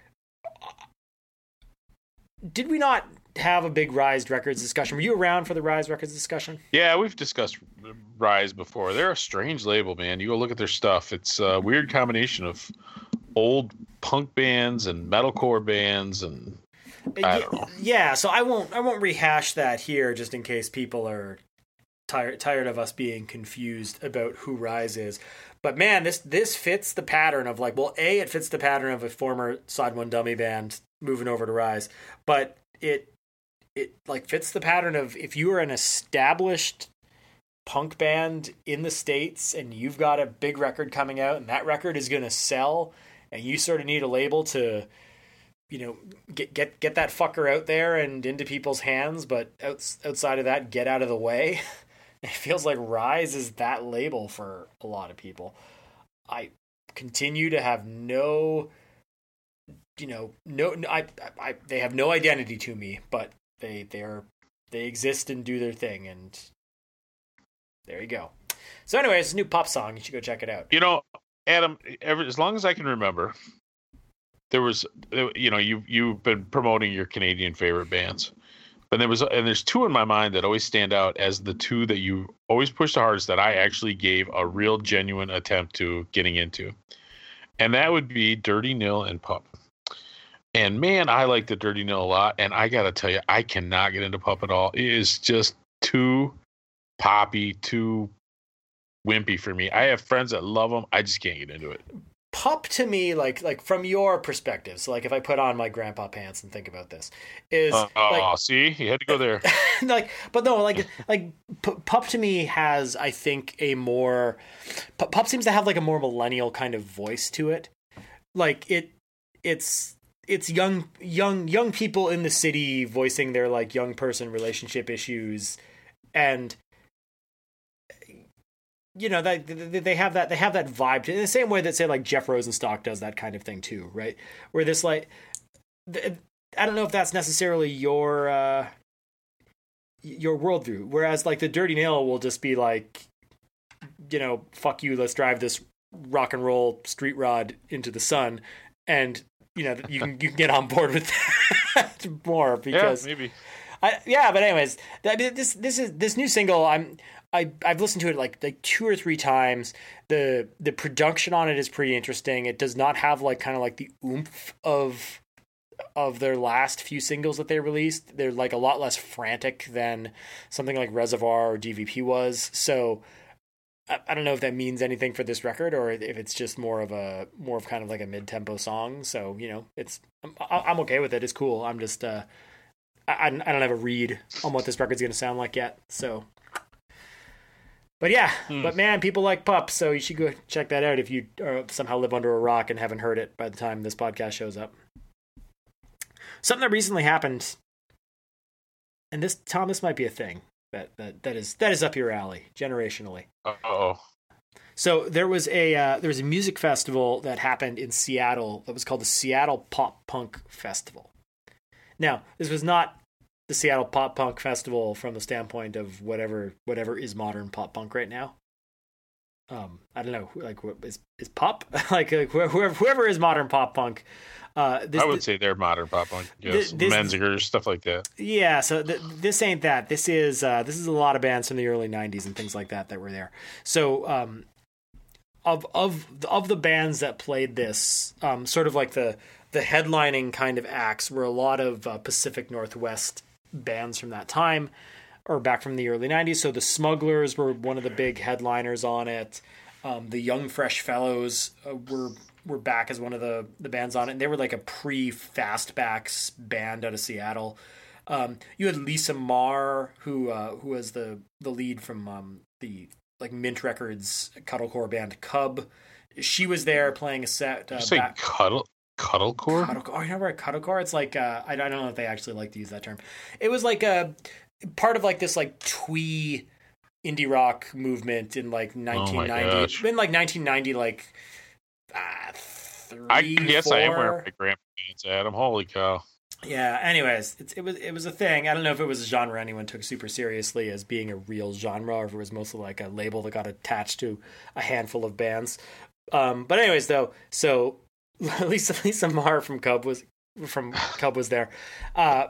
Did we not have a big Rise Records discussion? Were you around for the Rise Records discussion?
Yeah, we've discussed Rise before. They're a strange label, man. You go look at their stuff. It's a weird combination of old punk bands and metalcore bands, and I don't know.
Yeah, so I won't I won't rehash that here, just in case people are tired tired of us being confused about who Rise is. But man, this this fits the pattern of like, well, A, it fits the pattern of a former Side One Dummy band moving over to Rise, but it it like fits the pattern of if you are an established punk band in the States and you've got a big record coming out and that record is going to sell and you sort of need a label to, you know, get get get that fucker out there and into people's hands, but outs, outside of that, get out of the way. It feels like Rise is that label for a lot of people. I continue to have no, you know, no, I, I, they have no identity to me, but they, they're, they exist and do their thing, and there you go. So, anyways, it's a new pop song. You should go check it out.
You know, Adam, ever, as long as I can remember, there was, you know, you you've been promoting your Canadian favorite bands. But there was, and there's two in my mind that always stand out as the two that you always push the hardest that I actually gave a real genuine attempt to getting into. And that would be Dirty Nil and Pup. And man, I like the Dirty Nil a lot. And I got to tell you, I cannot get into Pup at all. It is just too poppy, too wimpy for me. I have friends that love them. I just can't get into it.
Pup to me, like like from your perspective, so like if I put on my grandpa pants and think about this, is
uh, oh,
like,
see, you had to go there.
like, but no, like like P- Pup to me has, I think, a more P- Pup seems to have like a more millennial kind of voice to it. Like it, it's it's young young young people in the city voicing their like young person relationship issues, and you know, that they have that they have that vibe to, in the same way that say like Jeff Rosenstock does that kind of thing too, right? Where this like, I don't know if that's necessarily your uh, your worldview. Whereas like the Dirty Nail will just be like, you know, fuck you, let's drive this rock and roll street rod into the sun, and you know you can you can get on board with that more because
yeah, maybe.
I, yeah, but anyways, that, this this is this new single. I'm I I've listened to it like like two or three times. The the production on it is pretty interesting. It does not have like kind of like the oomph of of their last few singles that they released. They're like a lot less frantic than something like Reservoir or D V P was. So I, I don't know if that means anything for this record or if it's just more of a more of kind of like a mid tempo song. So you know, it's I'm, I'm okay with it. It's cool. I'm just uh. I, I don't have a read on what this record's going to sound like yet. So, but yeah, hmm. but man, people like Pup, so you should go check that out if you uh, somehow live under a rock and haven't heard it by the time this podcast shows up. Something that recently happened, and this, Tom, this might be a thing that that, that is that is up your alley generationally.
Uh-oh.
So there was a uh, there was a music festival that happened in Seattle that was called the Seattle Pop Punk Festival. Now, this was not the Seattle Pop Punk Festival from the standpoint of whatever whatever is modern pop punk right now. Um, I don't know, like is is pop like, like whoever whoever is modern pop punk. Uh, this,
I would
this,
say they're modern pop punk. Yes, this, Menzinger, stuff like that.
Yeah, so th- this ain't that. This is uh, this is a lot of bands from the early nineties and things like that that were there. So um, of of of the bands that played this, um, sort of like the the headlining kind of acts were a lot of uh, Pacific Northwest bands from that time, or back from the early nineties. So the Smugglers were one of the big headliners on it. Um, the Young Fresh Fellows uh, were were back as one of the, the bands on it. And they were like a pre-Fastbacks band out of Seattle. Um, you had Lisa Marr, who uh, who was the the lead from um, the like Mint Records cuddlecore band Cub. She was there playing a set. Uh,
Did you say
back-
cuddle? Cuddlecore?
Cuddlecore. Oh, you know what? Cuddlecore? It's like, uh, I don't know if they actually like to use that term. It was like a, part of like this like twee indie rock movement in like nineteen ninety,
oh
in like nineteen ninety, like uh, three,
I guess
four.
I am wearing my grandparents, Adam. Holy cow.
Yeah. Anyways, it's, it was it was a thing. I don't know if it was a genre anyone took super seriously as being a real genre, or if it was mostly like a label that got attached to a handful of bands. Um, but anyways, though, so Lisa Lisa Marr from Cub was from Cub was there, uh,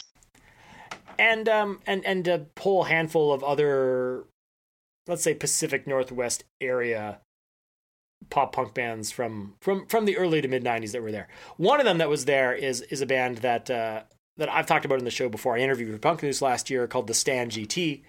and um and and a whole handful of other, let's say, Pacific Northwest area pop punk bands from from from the early to mid nineties that were there. One of them that was there is is a band that uh, that I've talked about in the show before. I interviewed for Punk News last year, called the Stand G T,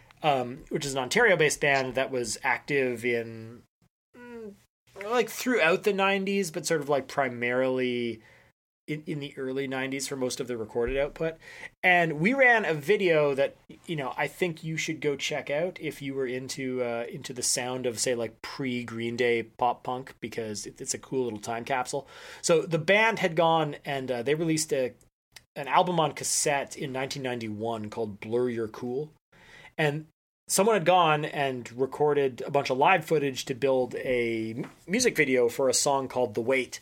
um, which is an Ontario-based band that was active in mm, like throughout the nineties, but sort of like primarily in, in the early nineties for most of the recorded output. And we ran a video that, you know, I think you should go check out if you were into uh, into the sound of, say, like pre-Green Day pop punk, because it, it's a cool little time capsule. So the band had gone and uh, they released a an album on cassette in nineteen ninety-one called Blur Your Cool. And someone had gone and recorded a bunch of live footage to build a music video for a song called The Wait.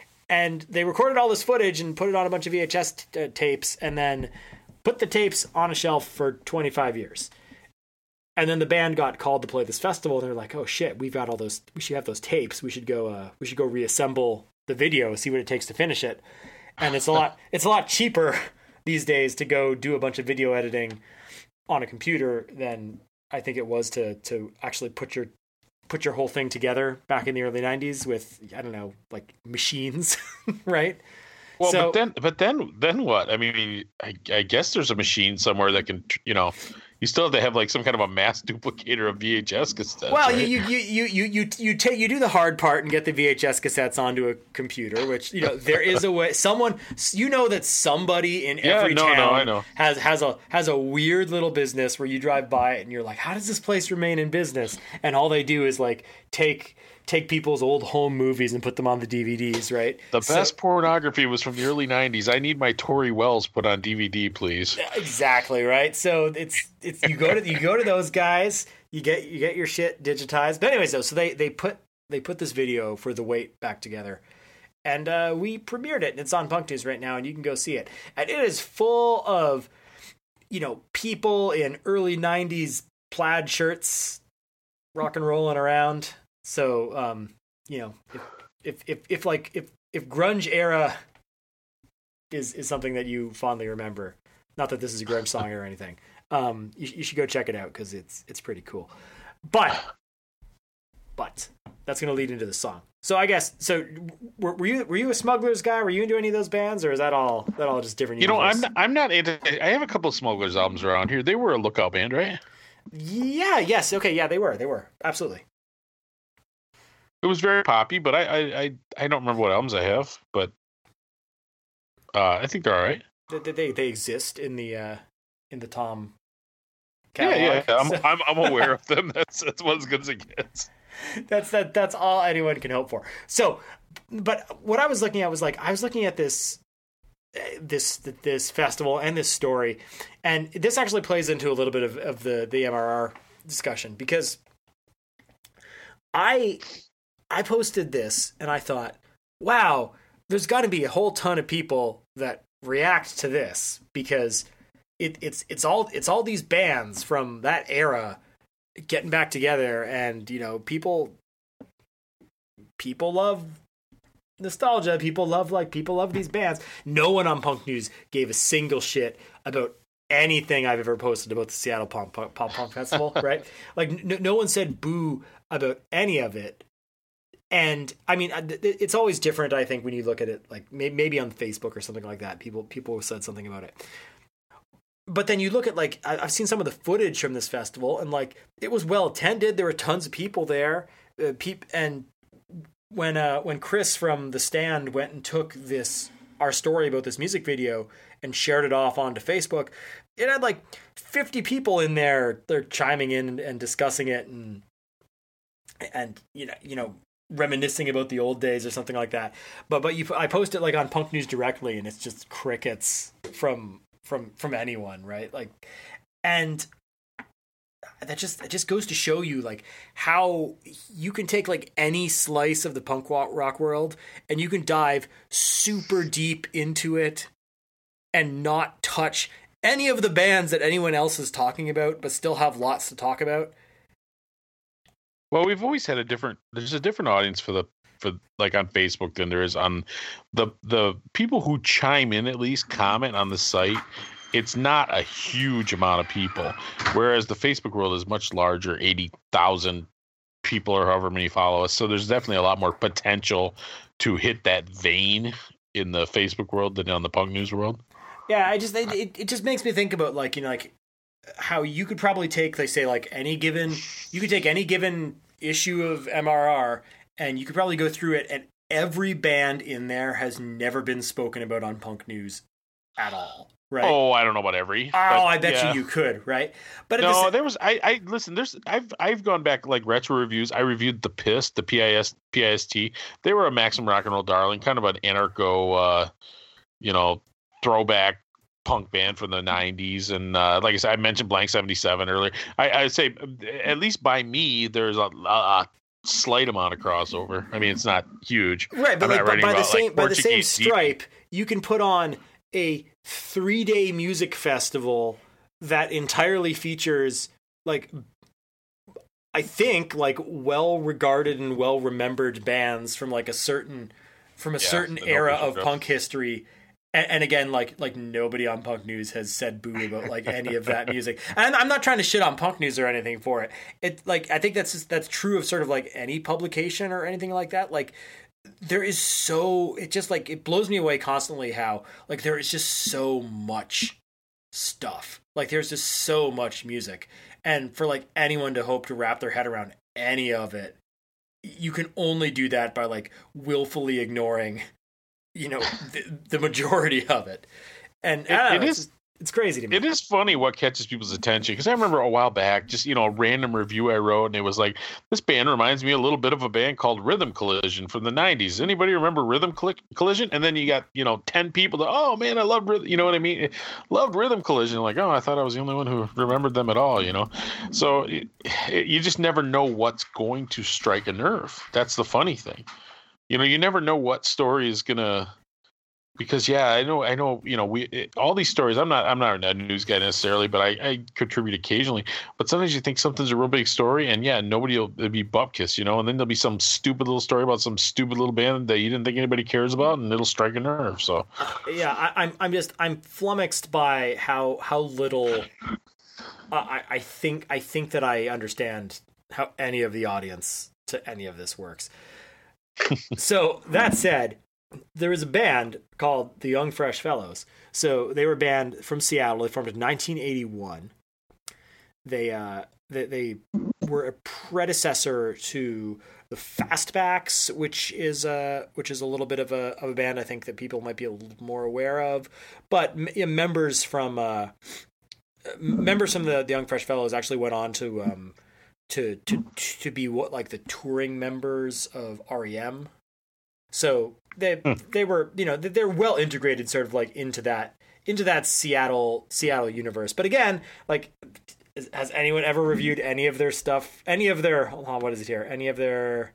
And they recorded all this footage and put it on a bunch of V H S t- uh, tapes, and then put the tapes on a shelf for twenty-five years. And then the band got called to play this festival, and they're like, "Oh shit, we've got all those. We should have those tapes. We should go. Uh, we should go reassemble the video, see what it takes to finish it." And it's a lot. It's a lot cheaper these days to go do a bunch of video editing on a computer than I think it was to to actually put your put your whole thing together back in the early nineties with, I don't know, like machines, right?
Well,
so,
but then, but then, then what? I mean, I, I guess there's a machine somewhere that can, you know, you still have to have like some kind of a mass duplicator of V H S cassettes.
Well,
right?
you you you you you you take you do the hard part and get the V H S cassettes onto a computer, which, you know, there is a way. Someone, you know, that somebody in
Yeah,
every
no,
town
no, I know.
has has a has a weird little business where you drive by it and you're like, how does this place remain in business? And all they do is like take. take people's old home movies and put them on the D V Ds, right?
The
So-
best pornography was from the early nineties. I need my Tori Wells put on D V D, please.
Exactly, right? So it's it's you go to you go to those guys, you get you get your shit digitized. But anyways, though, so they they put they put this video for The Wait back together. And uh, we premiered it, and it's on Punk News right now, and you can go see it. And it is full of, you know, people in early nineties plaid shirts rock and rolling around. So, um, you know, if, if, if, if like, if, if grunge era is, is something that you fondly remember, not that this is a grunge song or anything, um, you, you should go check it out, because it's, it's pretty cool. But, but that's going to lead into the song. So I guess, so were, were you, were you a Smugglers guy? Were you into any of those bands, or is that all, that all just different?
You know, I'm
universe?
not, I'm not into. I have a couple of Smugglers albums around here. They were a Lookout band, right?
Yeah. Yes. Okay. Yeah, they were. They were. Absolutely.
It was very poppy, but I I, I, I don't remember what albums I have, but uh, I think they're all right.
They, they, they exist in the, uh, in the Tom
Yeah,
catalog.
yeah, yeah. I'm,
So-
I'm I'm aware of them. That's that's what as good as it gets.
that's that that's all anyone can hope for. So, but what I was looking at was like, I was looking at this this this festival and this story, and this actually plays into a little bit of, of the the M R R discussion, because I I posted this and I thought, wow, there's got to be a whole ton of people that react to this, because it, it's it's all it's all these bands from that era getting back together, and, you know, people people love nostalgia. People love like people love these bands. No one on Punk News gave a single shit about anything I've ever posted about the Seattle Pop Pop, Pop Punk Festival, right? Like no, no one said boo about any of it. And I mean, it's always different, I think, when you look at it, like maybe on Facebook or something like that, people people said something about it. But then you look at, like, I've seen some of the footage from this festival, and like it was well attended. There were tons of people there. Uh, peop- and when uh, when Chris from The Stand went and took this our story about this music video and shared it off onto Facebook, it had like fifty people in there. They're chiming in and, and discussing it, and and you know you know. reminiscing about the old days or something like that. But but you I post it like on Punk News directly, and it's just crickets from from from anyone, right? Like, And that just it just goes to show you like how you can take like any slice of the punk rock world and you can dive super deep into it and not touch any of the bands that anyone else is talking about, but still have lots to talk about.
Well, we've always had a different. There's a different audience for the for like on Facebook than there is on the the people who chime in, at least comment on the site. It's not a huge amount of people, whereas the Facebook world is much larger, eighty thousand people or however many follow us. So there's definitely a lot more potential to hit that vein in the Facebook world than on the punk news world.
Yeah, I just it, it just makes me think about like, you know, like how you could probably take, they say like any given, you could take any given issue of M R R and you could probably go through it and every band in there has never been spoken about on punk news at all. Right.
Oh, I don't know about every.
Oh,
but,
I bet
yeah.
you you could, right? But
no,
the,
there was. I, I listen. There's. I've I've gone back like retro reviews. I reviewed the Piss, the P I S P I S T. They were a Maximum Rock and Roll darling, kind of an anarcho, uh, you know, throwback punk band from the nineties. And uh, like I said, I mentioned Blank seventy-seven earlier. I I'd say at least by me, there's a, a slight amount of crossover. I mean, it's not huge,
right? But, like, but by the
about,
same
like,
by the same
Portuguese
stripe, you can put on a three-day music festival that entirely features like I think like well-regarded and well-remembered bands from like a certain from a
yeah,
certain era of punk history. And, and again, like like nobody on Punk News has said boo about like any of that music. And I'm not trying to shit on Punk News or anything for it. It like I think that's just, that's true of sort of like any publication or anything like that. Like there is so it just like it blows me away constantly how like there is just so much stuff. Like there's just so much music, and for like anyone to hope to wrap their head around any of it, you can only do that by like willfully ignoring, you know, the, the majority of it. And
it,
I don't
it
know,
is
it's, it's crazy to me.
It is funny what catches people's attention, because I remember a while back, just, you know, a random review I wrote, and it was like, this band reminds me a little bit of a band called Rhythm Collision from the nineties. Anybody remember Rhythm Collision? And then you got, you know, ten people that, oh man, I love Rhythm, you know what I mean? Loved Rhythm Collision. Like, oh, I thought I was the only one who remembered them at all, you know? So it, it, you just never know what's going to strike a nerve. That's the funny thing. You know, you never know what story is going to, because yeah, I know, I know, you know, we it, all these stories. I'm not, I'm not a news guy necessarily, but I, I contribute occasionally. But sometimes you think something's a real big story, and yeah, nobody will it'll be bupkis, you know, and then there'll be some stupid little story about some stupid little band that you didn't think anybody cares about, and it'll strike a nerve. So
yeah, I, I'm, I'm just, I'm flummoxed by how how little. Uh, I, I think, I think that I understand how any of the audience to any of this works. So that said, there was a band called the Young Fresh Fellows. So they were a band from Seattle. They formed in nineteen eighty-one. They uh, they, they were a predecessor to the Fastbacks, which is a which is a little bit of a of a band I think that people might be a little more aware of. But yeah, members from uh, members from the, the Young Fresh Fellows actually went on to um, to to to be what like the touring members of R E M. So they hmm. they were, you know, they're well integrated sort of like into that into that Seattle Seattle universe. But again, like, has anyone ever reviewed any of their stuff? Any of their hold on, what is it here? Any of their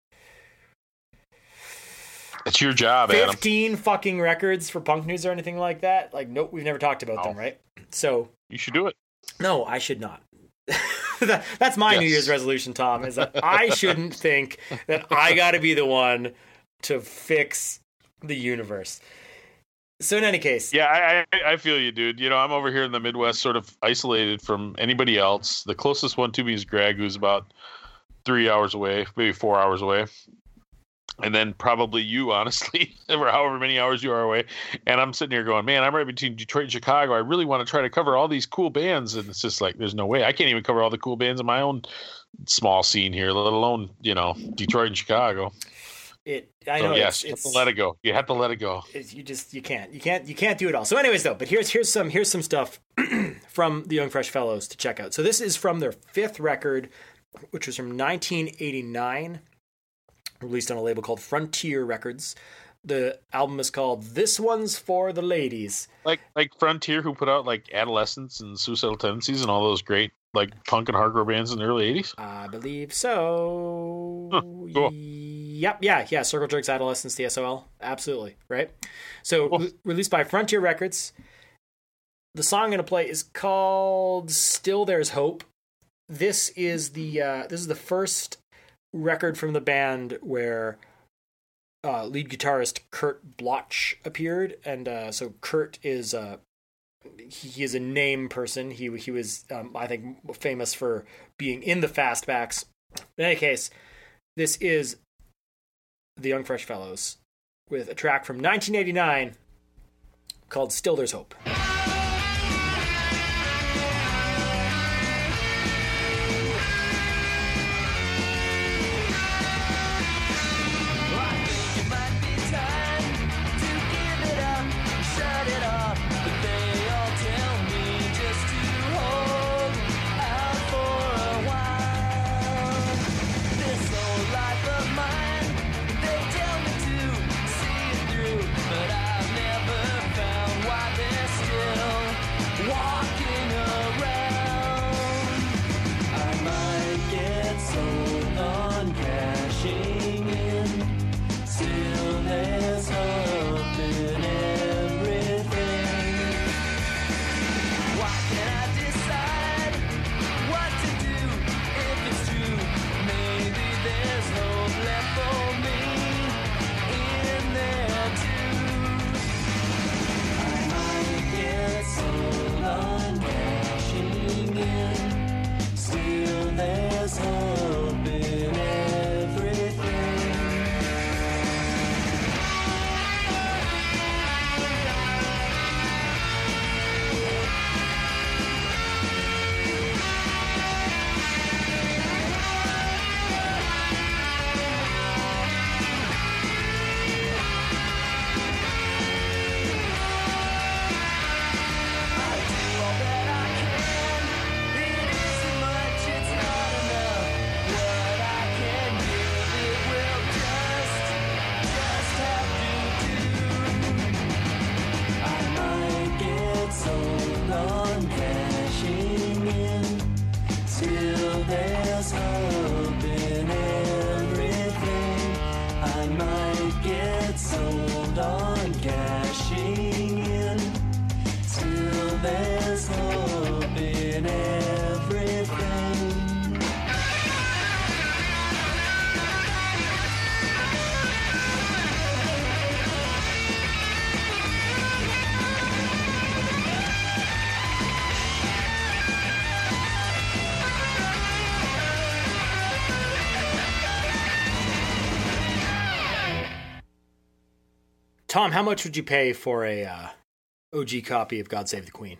It's your job,
fifteen
Adam.
fucking records for Punk News or anything like that? Like, nope, we've never talked about
oh.
them, right? So
you should do it.
No, I should not. that, that's my
yes.
New Year's resolution, Tom, is that I shouldn't think that I got to be the one to fix the universe. So in any case,
yeah, I, I I feel you, dude. You know, I'm over here in the Midwest, sort of isolated from anybody else. The closest one to me is Greg, who's about three hours away, maybe four hours away, and then probably you, honestly, or however many hours you are away. And I'm sitting here going, man, I'm right between Detroit and Chicago. I really want to try to cover all these cool bands, and it's just like, there's no way. I can't even cover all the cool bands in my own small scene here, let alone, you know, Detroit and Chicago.
It, I
so
know.
yes,
it's,
you have
it's,
to let it go. You have to let it go.
You just you can't you can't you can't do it all. So, anyways, though, but here's here's some here's some stuff from the Young Fresh Fellows to check out. So this is from their fifth record, which was from nineteen eighty-nine, released on a label called Frontier Records. The album is called This One's for the Ladies.
Like like Frontier, who put out like Adolescence and Suicidal Tendencies and all those great like punk and hardcore bands in the early eighties.
I believe so.
Huh, cool.
Yep, yeah, yeah. Circle Jerks, Adolescence, the S O L. Absolutely, right? So,
Cool.
re- released by Frontier Records. The song I'm going to play is called Still There's Hope. This is the uh, this is the first record from the band where uh, lead guitarist Kurt Bloch appeared, and uh, so Kurt is uh, he, he is a name person. He he was um, I think famous for being in the Fastbacks. In any case, this is the Young Fresh Fellows with a track from nineteen eighty-nine called Still There's Hope. Tom, how much would you pay for a uh, O G copy of God Save the Queen?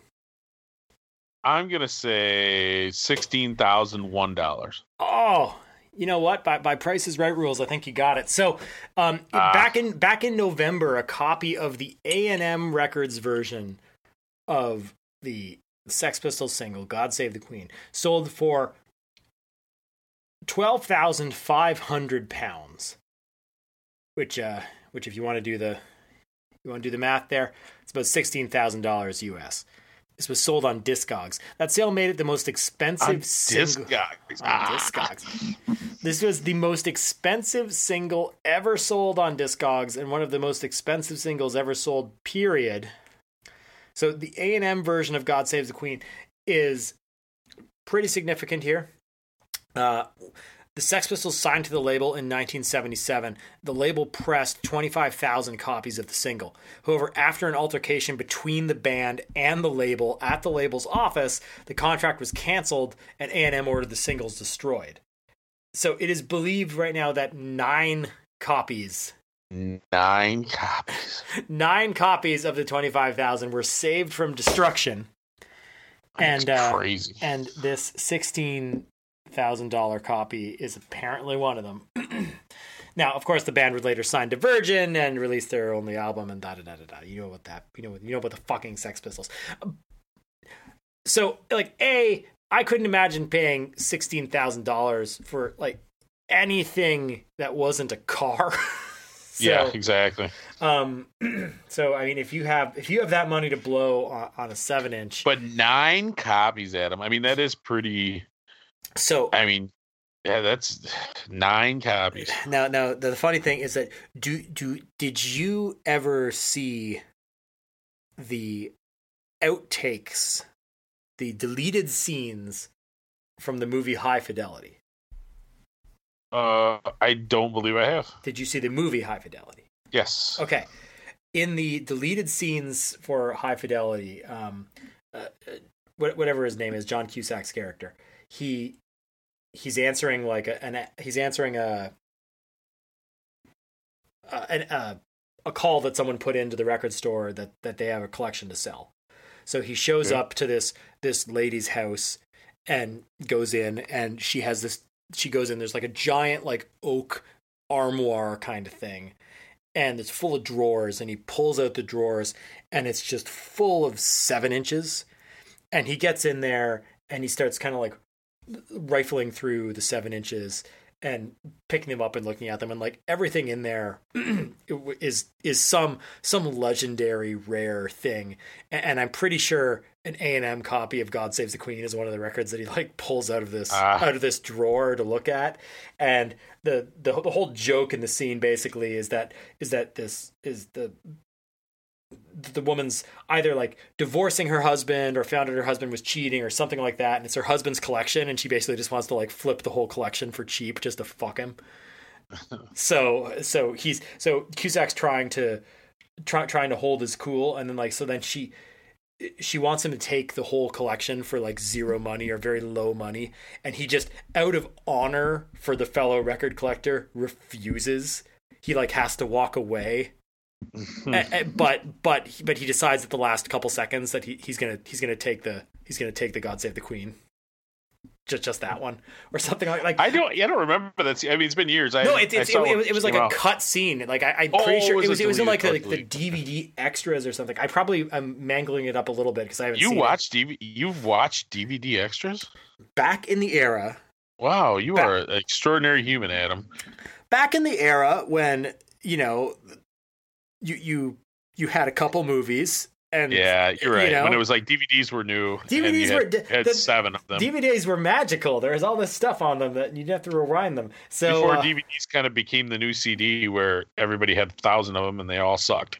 I'm gonna say sixteen thousand one dollars.
Oh, you know what? By by Price is Right rules, I think you got it. So, um,
Ah.
back in back in November, a copy of the A and M Records version of the Sex Pistols single "God Save the Queen" sold for twelve thousand five hundred pounds. Which, uh, which, if you want to do the you want to do the math there, it's about sixteen thousand dollars U S. This was sold on Discogs. That sale made it the most expensive
On
single.
Discogs.
On
Ah.
Discogs. This was the most expensive single ever sold on Discogs and one of the most expensive singles ever sold, period. So the A and M version of God Saves the Queen is pretty significant here. Uh, the Sex Pistols signed to the label in nineteen seventy-seven. The label pressed twenty-five thousand copies of the single. However, after an altercation between the band and the label at the label's office, the contract was canceled and A and M ordered the singles destroyed. So it is believed right now that nine copies,
Nine copies.
nine copies of the twenty-five thousand were saved from destruction.
That's
And uh,
crazy.
and this sixteen thousand dollar copy is apparently one of them. Now, of course, the band would later sign to Virgin and release their only album and da da da da da. You know what that? You know what? You know about the fucking Sex Pistols. So, like, a, I couldn't imagine paying sixteen thousand dollars for like anything that wasn't a car. So,
yeah, exactly.
Um, so I mean, if you have if you have that money to blow on, on a seven inch,
But nine copies, Adam. I mean, that is pretty.
so
I mean, yeah, that's nine copies.
now now the funny thing is that do do did you ever see the outtakes, the deleted scenes from the movie High Fidelity?
Uh, I don't believe I have.
Did you see the movie High Fidelity?
Yes.
Okay. In the deleted scenes for High Fidelity, um, uh, whatever his name is, John Cusack's character, he he's answering like a an, he's answering a a, a a call that someone put into the record store that that they have a collection to sell. So he shows
Okay.
up to this this lady's house and goes in, and she has this. She goes in. There's like a giant like oak armoire kind of thing, and it's full of drawers. And he pulls out the drawers, and it's just full of seven inches. And he gets in there, and he starts kind of like rifling through the seven inches and picking them up and looking at them, and like everything in there is is some some legendary rare thing. And, and I'm pretty sure an A and M copy of God Saves the Queen is one of the records that he like pulls out of this
Ah.
out of this drawer to look at. And the, the the whole joke in the scene basically is that is that this is the the woman's either like divorcing her husband or found out her husband was cheating or something like that, and it's her husband's collection, and she basically just wants to like flip the whole collection for cheap just to fuck him. so so he's so Cusack's trying to try, trying to hold his cool, and then like so then she she wants him to take the whole collection for like zero money or very low money, and he just out of honor for the fellow record collector refuses. He like has to walk away. Uh, uh, but but but he decides at the last couple seconds that he, he's gonna he's gonna take the he's gonna take the God Save the Queen, just just that one or something like like
I don't. I don't remember that. scene. I mean, it's been years. I,
no it's,
I
it's, it,
saw
it, was, it was like
came
a
out.
cut scene. Like I, I'm
Oh,
pretty sure
was
it
it
was it was in like the,
deleted,
like, the D V D extras or something. I probably I'm mangling it up a little bit because I haven't
You
seen
watched D V D. You've watched D V D extras.
it. Back in the era.
Wow, you
Back-
are an extraordinary human, Adam.
Back in the era when you know you you you had a couple movies. And
Yeah, you're right.
you know,
When it was like D V Ds were new,
D V Ds
and you
were
had,
d-
had
the-
seven of them.
D V Ds were magical. There was all this stuff on them that you'd have to rewind them. So
Before
uh,
D V Ds kind of became the new C D, where everybody had a thousand of them and they all sucked.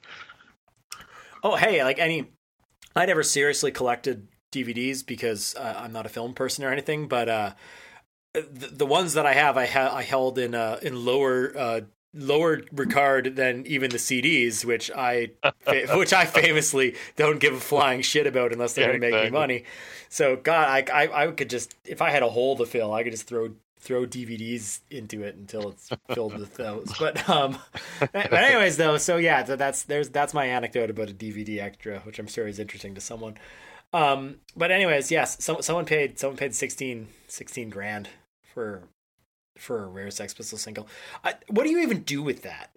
oh hey, like any, I never seriously collected D V Ds because uh, I'm not a film person or anything. But uh, the, the ones that I have, I ha- I held in uh, in lower uh, lower regard than even the C Ds, which I fa- which I famously don't give a flying shit about unless they're
Yeah,
going to make me
exactly.
money. So God, I, I I could just if I had a hole to fill, I could just throw throw D V Ds into it until it's filled with those. But um, but anyways though, so yeah, so that's there's that's my anecdote about a D V D extra, which I'm sure is interesting to someone. Um, but anyways, yes, so, someone paid someone paid sixteen, sixteen grand for for a rare Sex Pistols single. I, what do you even do with that?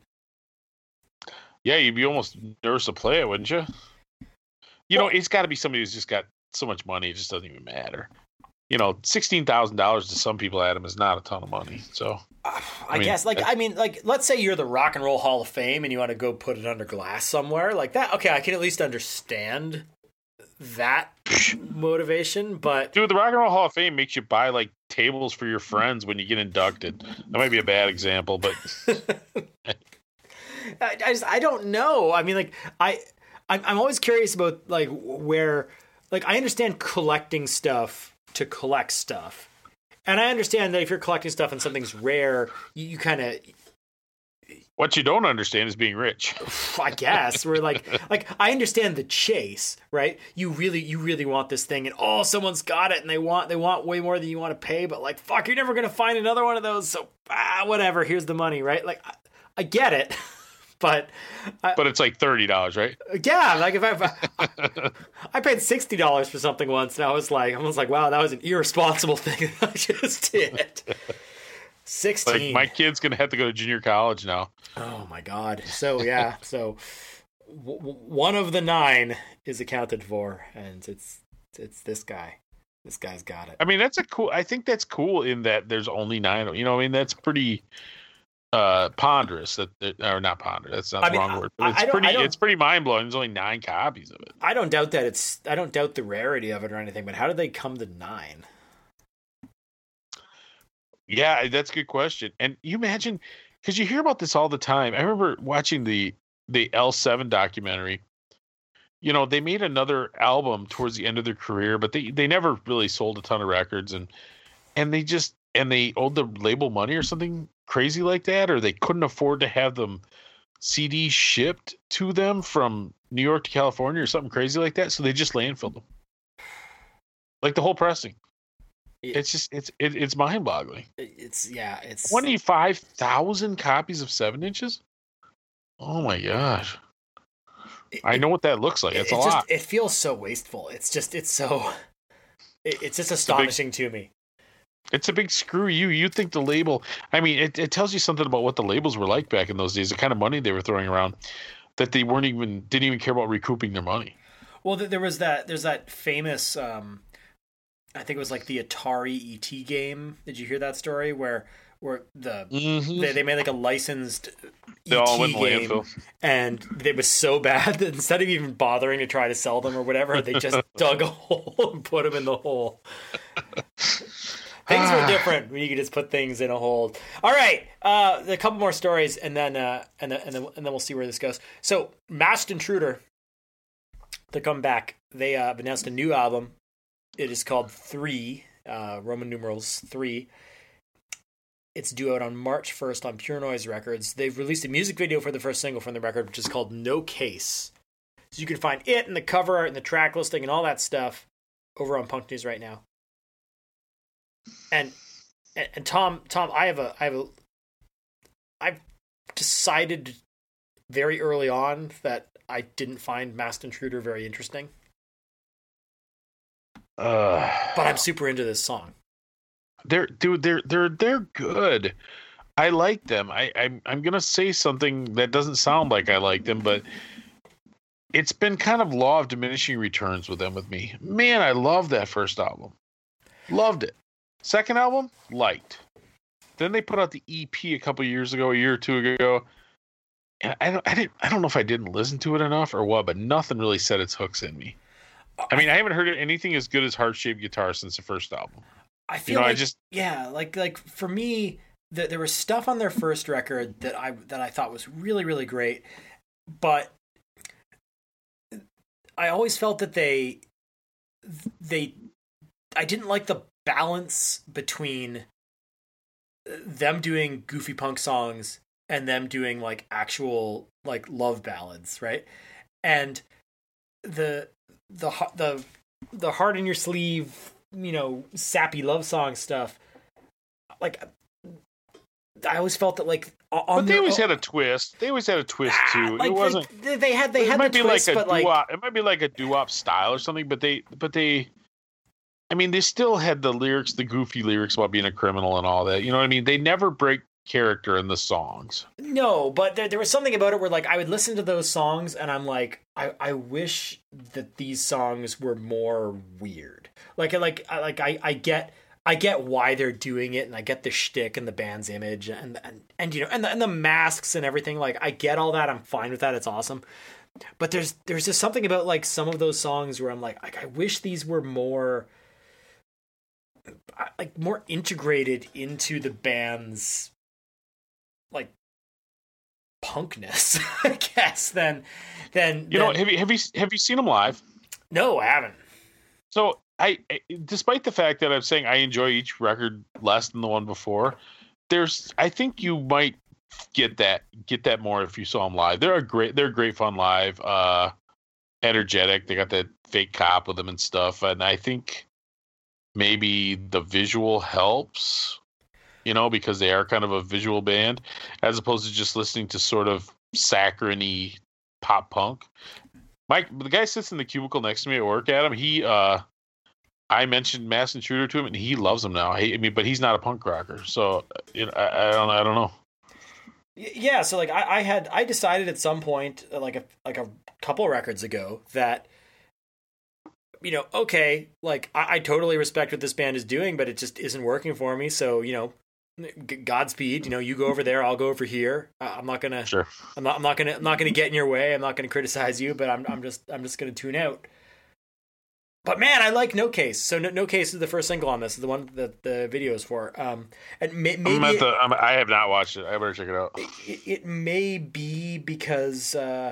Yeah, you'd be almost nervous to play it, wouldn't you? You
Well-
know, it's got to be somebody who's just got so much money, it just doesn't even matter. You know, sixteen thousand dollars to some people, Adam, is not a ton of money. So,
I,
I mean,
guess, like, I mean, like, let's say you're the Rock and Roll Hall of Fame and you want to go put it under glass somewhere, like that. Okay, I can at least understand that motivation, but
dude, the Rock and Roll Hall of Fame makes you buy like tables for your friends when you get inducted. That might be a bad example, but
I, I just I don't know. I mean, like, I I'm, I'm always curious about like where, like, I understand collecting stuff to collect stuff, and I understand that if you're collecting stuff and something's rare, you, you kind of.
what you don't understand is being rich.
I guess we're like, like I understand the chase, right? You really, you really want this thing, and oh, someone's got it, and they want, they want way more than you want to pay, but like, fuck, you're never gonna find another one of those, so ah, whatever. Here's the money, right? Like, I, I get it, but, I,
But it's like thirty dollars, right?
yeah, like if I, if I, I paid sixty dollars for something once, and I was like, I was like, wow, that was an irresponsible thing that I just did. Sixteen.
Like my kid's gonna have to go to junior college now.
Oh my God. So yeah. So w- w- one of the nine is accounted for, and it's it's this guy. This guy's got it.
I mean, that's a cool. I think that's cool in that there's only nine. You know, I mean, that's pretty. uh, ponderous. That or not ponderous. That's not
I
the
mean,
wrong word.
I-
But it's
I don't-
pretty.
I don't-
It's pretty mind blowing. There's only nine copies of it.
I don't doubt that it's. I don't doubt the rarity of it or anything. But how did they come to nine?
Yeah, that's a good question. And you imagine, because you hear about this all the time. I remember watching the the L seven documentary. You know, they made another album towards the end of their career, but they they never really sold a ton of records, and and they just and they owed the label money or something crazy like that, or they couldn't afford to have them C Ds shipped to them from New York to California or something crazy like that. So they just landfilled them, like the whole pressing.
It-
It's just it's it, it's mind boggling.
It's yeah. It's
Twenty five thousand copies of seven inches. Oh my gosh!
it-
I know what that looks like.
It,
It's
it
a
just
lot.
it feels so wasteful. It's just it's so. It, it's just astonishing to me.
It's a big screw you. You think the label? I mean, it, it tells you something about what the labels were like back in those days. The kind of money they were throwing around, that they weren't even didn't even care about recouping their money.
Well, th- there was that. There's that famous. Um, I think it was like the Atari E T game. Did you hear that story where where the
Mm-hmm.
they, they made like a licensed
They all
E
went
T
in the
game,
landfill.
and it was so bad that instead of even bothering to try to sell them or whatever, they just dug a hole and put them in the hole. Things were different when you could just put things in a hole. All right, uh, a couple more stories, and then uh, and then and then and then we'll see where this goes. So, Masked Intruder, they're coming back. They uh, have announced a new album. It is called Three, uh, Roman numerals three. It's due out on March first on Pure Noise Records. They've released a music video for the first single from the record, which is called No Case. So you can find it and the cover art and the track listing and all that stuff over on Punk News right now. And, and and Tom, Tom, I have a, I have a, I've decided very early on that I didn't find Masked Intruder very interesting,
Uh,
but I'm super into this song.
they're dude, they're they're they're good. I like them. I I'm I'm gonna say something that doesn't sound like I like them, but it's been kind of law of diminishing returns with them with me. Man, I love that first album. Loved it. Second album, liked. Then they put out the E P a couple years ago, a year or two ago. And I don't I didn't I don't know if I didn't listen to it enough or what, but nothing really set its hooks in me. I mean, I haven't heard anything as good as Heart Shaped Guitar since the first album.
I feel
You know, I
like,
just
yeah, like like for me, the, there was stuff on their first record that I that I thought was really really great, but I always felt that they they I didn't like the balance between them doing goofy punk songs and them doing like actual like love ballads, right? And the the the the heart in your sleeve, you know, sappy love song stuff. Like, I always felt that like on
But they
their
always
own-
had a twist. They always had a twist
Ah,
too.
like,
it wasn't.
like, they- they had they
it
had
might
the
be
twist,
like a
but like
doo-wop. It might be like a doo-wop style or something. But they, but they, I mean, they still had the lyrics, the goofy lyrics about being a criminal and all that. You know what I mean? They never break character in the songs.
no, but there, there was something about it where like I would listen to those songs and I'm like, I, I wish that these songs were more weird. Like like I like I, I get I get why they're doing it and I get the shtick and the band's image and and, and you know and the, and the masks and everything. Like I get all that. I'm fine with that. It's awesome. But there's there's just something about like some of those songs where I'm like, like I wish these were more like more integrated into the band's like punkness, I guess. Then, then
You know, have you have you have you seen them live?
no, I haven't.
So I, I- despite the fact that I'm saying I enjoy each record less than the one before, there's I think you might get that get that more if you saw them live. They're a great they're great fun live, uh, energetic. They got that fake cop with them and stuff, and I think maybe the visual helps, you know, because they are kind of a visual band as opposed to just listening to sort of saccharine-y pop punk. Mike, the guy sits in the cubicle next to me at work, Adam. He, uh, I mentioned Masked Intruder to him, and he loves them now. He, I mean, but he's not a punk rocker, so you know, I, I don't, I don't know.
Y- Yeah, so like I, I had I decided at some point uh, like a like a couple records ago that you know okay like I, I totally respect what this band is doing, but it just isn't working for me. So you know G- Godspeed. You know, you go over there, I'll go over here. Uh, I'm not gonna.
Sure.
I'm not. I'm not gonna. I'm not gonna get in your way. I'm not gonna criticize you. But I'm. I'm just. I'm just gonna tune out. But man, I like No Case. So No, no Case is the first single on this. Is the one that the video is for. Um, and may, maybe
I'm at
it,
the, I'm, I have not watched it. I better check it out.
it, it may be because uh,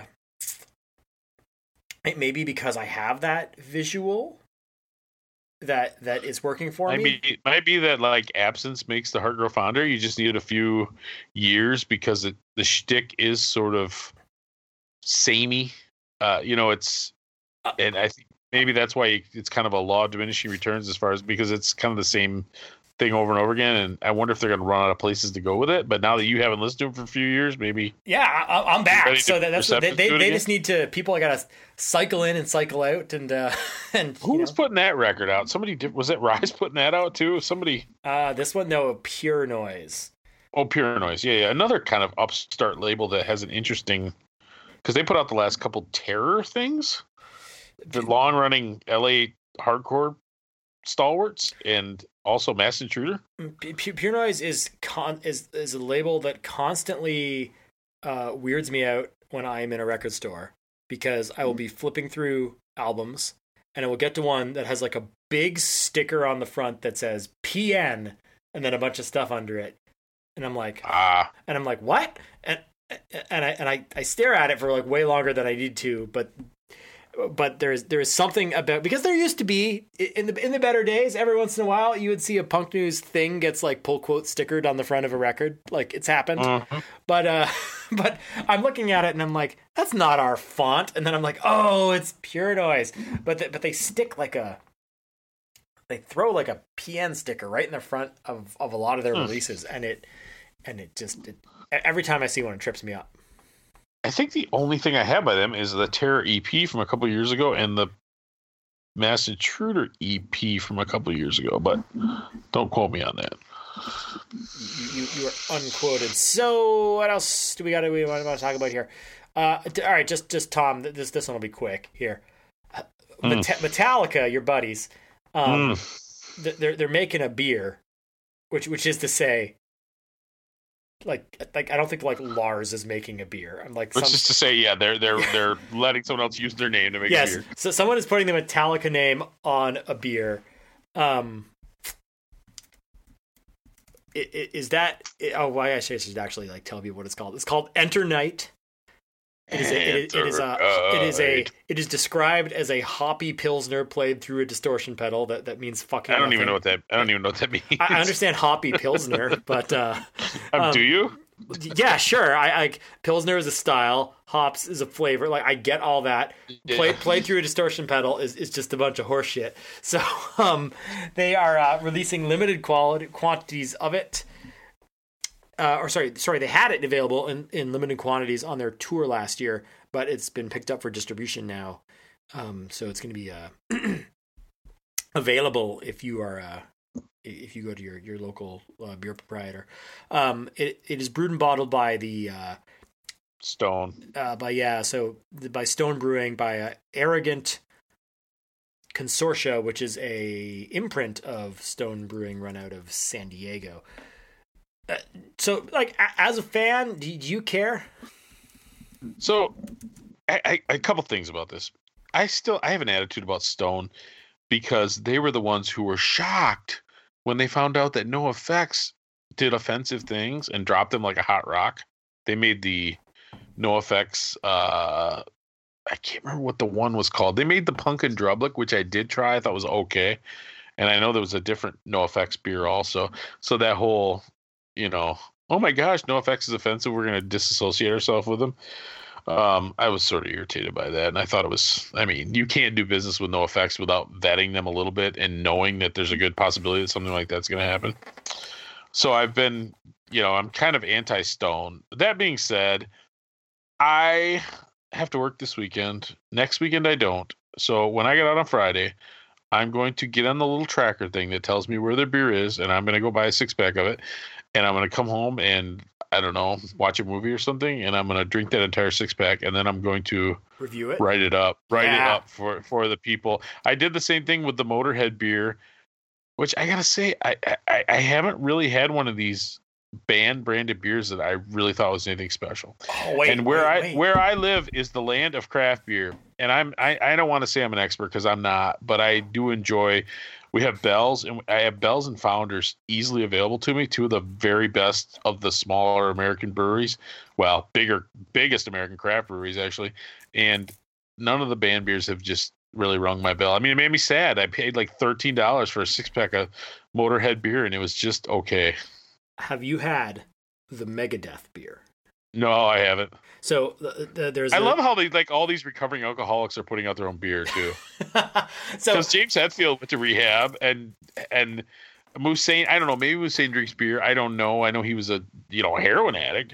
it may be because I have that visual that that is working for
Might
me.
be, it might be that like absence makes the heart grow fonder. You just need a few years because it, the shtick is sort of samey. Uh, you know, it's and I think maybe that's why it's kind of a law of diminishing returns as far as because it's kind of the same thing over and over again. And I wonder if they're going to run out of places to go with it. But now that you haven't listened to it for a few years, maybe
Yeah, I, I'm back.
ready
So
to
that, that's what they
receptive
they,
to it
they
again?
just need to people. I gotta cycle in and cycle out, and uh, and
who
you
was
know,
putting that record out? Somebody did. Was it Rise putting that out too? Somebody.
uh, this one no Pure Noise.
Oh, Pure Noise. Yeah, yeah. Another kind of upstart label that has an interesting because they put out the last couple Terror things, the long running L A hardcore stalwarts, and also Mass Intruder.
P- P- Pure Noise is con is is a label that constantly uh, weirds me out when I am in a record store because I will be flipping through albums and I will get to one that has like a big sticker on the front that says P N and then a bunch of stuff under it, and I'm like,
Ah,
and I'm like, what? And and I and I, I stare at it for like way longer than I need to, but but there's there's something about because there used to be in the in the better days, every once in a while you would see a Punk News thing gets like pull quote stickered on the front of a record, like it's happened.
mhm.
But uh, but I'm looking at it and I'm like, that's not our font, and then I'm like, oh, it's Pure Noise, but they, but they stick like a. They throw like a P N sticker right in the front of, of a lot of their
Hmm.
releases, and it and it just it, every time I see one, it trips me up.
I think the only thing I have by them is the Terror E P from a couple years ago and the Mass Intruder E P from a couple years ago, but don't quote me on that.
You, you, you are unquoted. So what else do we got to we want to talk about here? Uh, d- all right, just just Tom. th- This this one will be quick here. Uh,
Mm.
Meta- Metallica, your buddies, um,
Mm.
th- they're they're making a beer, which which is to say, like like I don't think like Lars is making a beer. I'm like
Which
some,
is to say, yeah, they're they're they're letting someone else use their name to make
yes.
a beer.
So someone is putting the Metallica name on a beer. Um, i- i- is that? Oh, why I should actually like tell people what it's called. It's called Enter Night. It is a, it is, it is a, it is a,
Enter
it is described as a hoppy pilsner played through a distortion pedal. That that means fucking.
I don't
nothing.
even know what that. I don't even know what that means.
I I understand hoppy pilsner, but uh,
Um,
um,
do you?
yeah, sure. I like pilsner is a style, hops is a flavor. Like I get all that. Play,
Yeah.
played through a distortion pedal is, is just a bunch of horse shit. So um, they are uh, releasing limited quality quantities of it. Uh, or sorry, sorry, they had it available in, in limited quantities on their tour last year, but it's been picked up for distribution now. Um, so it's going to be uh, available if you are uh, if you go to your your local uh, beer proprietor. Um, it it is brewed and bottled by the uh,
Stone.
uh, by yeah, so the, by Stone Brewing by uh, Arrogant Consortia, which is a imprint of Stone Brewing run out of San Diego. Uh, so, like, a- as a fan, do, do you care?
So, I, I, a couple things about this. I still I have an attitude about Stone because they were the ones who were shocked when they found out that NoFX did offensive things and dropped them like a hot rock. They made the NoFX. Uh, I can't remember what the one was called. They made the Punkin Drublic, which I did try. I thought was okay, and I know there was a different NoFX beer also. So that whole, you know, oh my gosh, NoFX is offensive. We're going to disassociate ourselves with them. Um, I was sort of irritated by that, and I thought it was. I mean, you can't do business with NoFX without vetting them a little bit and knowing that there's a good possibility that something like that's going to happen. So I've been, you know, I'm kind of anti-Stone. That being said, I have to work this weekend. Next weekend I don't. So when I get out on Friday, I'm going to get on the little tracker thing that tells me where their beer is, and I'm going to go buy a six pack of it, and I'm going to come home and, I don't know, watch a movie or something, and I'm going to drink that entire six pack, and then I'm going to
Review it?
write it up, write it
Yeah.
up for, for the people. I did the same thing with the Motorhead beer Which I gotta say, I, I I haven't really had one of these band branded beers that I really thought was anything special.
Oh wait,
and where
wait,
I
wait.
where I live is the land of craft beer, and I'm I, I don't want to say I'm an expert because I'm not, but I do enjoy. We have Bell's, and I have Bell's and Founders easily available to me. Two of the very best of the smaller American breweries, well, bigger biggest American craft breweries actually, and none of the band beers have just really rung my bell. I mean, it made me sad. I paid like thirteen dollars for a six pack of Motorhead beer, and it was just okay.
Have you had the Megadeth beer?
No, I haven't.
So the, the, there's.
I
a,
love how they like all these recovering alcoholics are putting out their own beer too.
so
Because James Hetfield went to rehab, and and Musain, I don't know, maybe Musain drinks beer. I don't know. I know he was a you know a heroin addict.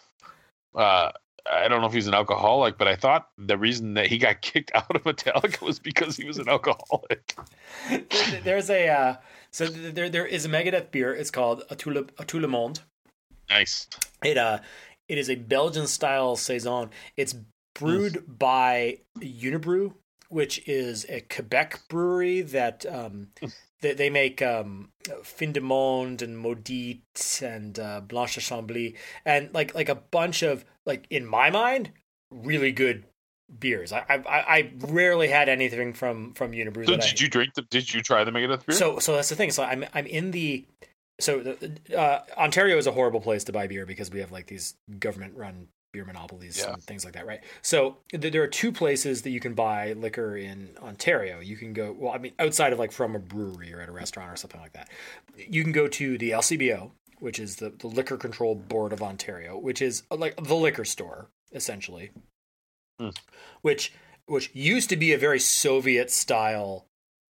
Uh, I don't know if he's an alcoholic, but I thought the reason that he got kicked out of Metallica was because he was an alcoholic.
there's a uh, so there there is a Megadeth beer. It's called A Tout Le, A Tout Le Monde.
Nice.
It uh it is a Belgian style saison. It's brewed mm. by Unibrew, which is a Quebec brewery that um they, they make um Fin de Monde and Maudite and uh, Blanche de Chambly and like like a bunch of like in my mind really good beers. I I, I rarely had anything from from Unibrew.
So
that
did
I,
you drink the? Did you try the Megadeth beer?
So so that's the thing. So I'm I'm in the. So uh, Ontario is a horrible place to buy beer because we have like these government-run beer monopolies yeah. and things like that, right? So th- there are two places that you can buy liquor in Ontario. You can go, well, I mean, outside of like from a brewery or at a restaurant or something like that. You can go to the L C B O, which is the, the Liquor Control Board of Ontario, which is like the liquor store, essentially, mm. which which used to be a very Soviet-style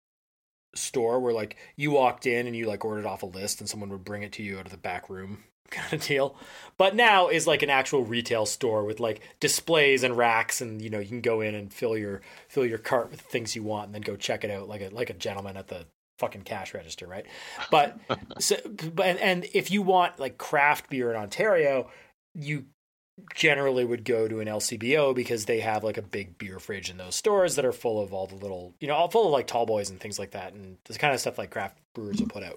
store where like you walked in and you like ordered off a list and someone would bring it to you out of the back room kind of deal, but now is like an actual retail store with like displays and racks, and you know you can go in and fill your fill your cart with things you want and then go check it out like a like a gentleman at the fucking cash register, right? But so but and, and if you want like craft beer in Ontario, you generally would go to an L C B O because they have like a big beer fridge in those stores that are full of all the little, you know, all full of like tall boys and things like that, and the kind of stuff like craft brewers will put out.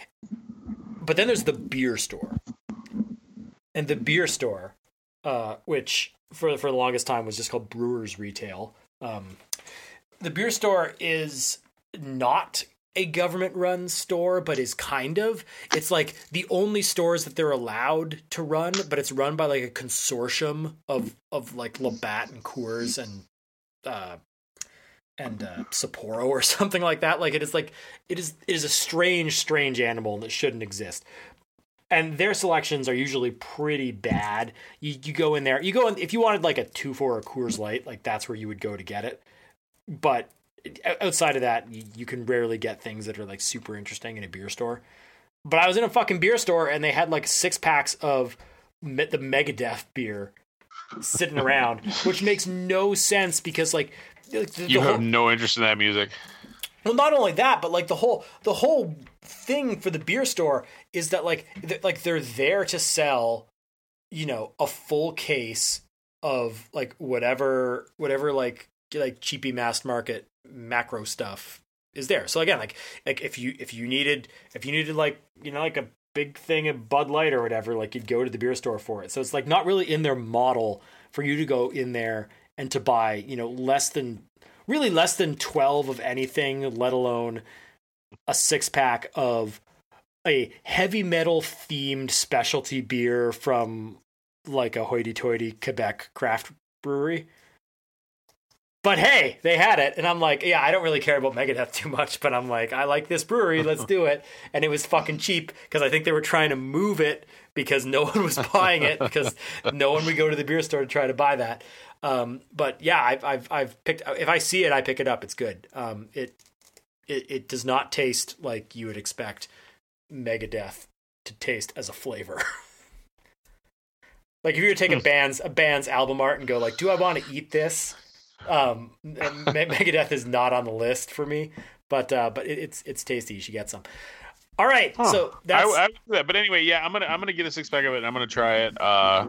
But then there's the beer store, and the beer store, uh, which for for the longest time was just called Brewers Retail. Um, the beer store is not a government-run store, but is kind of. It's like the only stores that they're allowed to run, but it's run by like a consortium of of like Labatt and Coors and uh, and uh, Sapporo or something like that. Like it is like it is it is a strange, strange animal that shouldn't exist. And their selections are usually pretty bad. You you go in there, you go in if you wanted like a two for a Coors Light, like that's where you would go to get it. But outside of that, you can rarely get things that are like super interesting in a beer store. But I was in a fucking beer store and they had like six packs of me- the Megadeth beer sitting around, which makes no sense because like the, the
you have
whole,
no interest in that music.
Well, not only that, but like the whole the whole thing for the beer store is that like th- like they're there to sell, you know, a full case of like whatever whatever like like cheapy mass market macro stuff is there. So again, like like if you if you needed if you needed like you know like a big thing of Bud Light or whatever, like you'd go to the beer store for it. So it's like not really in their model for you to go in there and to buy, you know, less than really less than twelve of anything, let alone a six pack of a heavy metal themed specialty beer from like a hoity-toity Quebec craft brewery. But hey, they had it, and I'm like, yeah, I don't really care about Megadeth too much, but I'm like, I like this brewery, let's do it. And it was fucking cheap because I think they were trying to move it because no one was buying it because no one would go to the beer store to try to buy that. Um, but yeah, I've I've I've picked. If I see it, I pick it up. It's good. Um, it it it does not taste like you would expect Megadeth to taste as a flavor. Like if you were to take a band's a band's album art and go like, do I want to eat this? Um, Megadeth is not on the list for me, but uh, but it, it's it's tasty. You should get some. All right, huh. so that's.
I, I would do that. But anyway, yeah, I'm gonna I'm gonna get a six pack of it. And I'm gonna try it. Uh,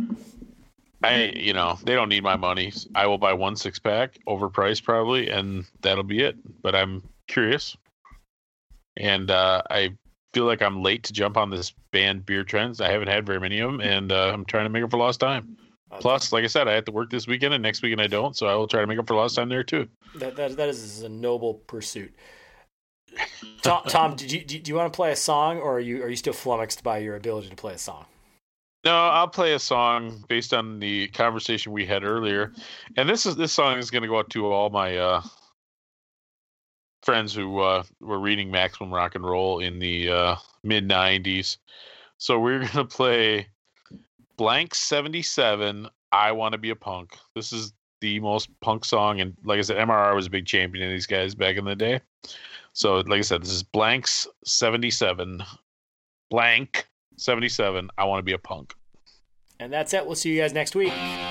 I you know they don't need my money. I will buy one six pack, overpriced probably, and that'll be it. But I'm curious. and uh, I feel like I'm late to jump on this band beer trends. I haven't had very many of them, and uh, I'm trying to make up for lost time.
Uh,
Plus, like I said, I have to work this weekend, and next weekend I don't, so I will try to make up for lost time there too.
That that that is a noble pursuit. Tom, Tom, did you do you want to play a song, or are you are you still flummoxed by your ability to play a song?
No, I'll play a song based on the conversation we had earlier, and this is this song is going to go out to all my uh, friends who uh, were reading Maximum Rock and Roll in the uh, mid nineties. So we're going to play Blank seventy-seven, I Want to Be a Punk. This is the most punk song, and like I said, M R R was a big champion of these guys back in the day. So like I said, this is Blanks seventy-seven, Blank seventy-seven, I Want to Be a Punk.
And that's it. We'll see you guys next week.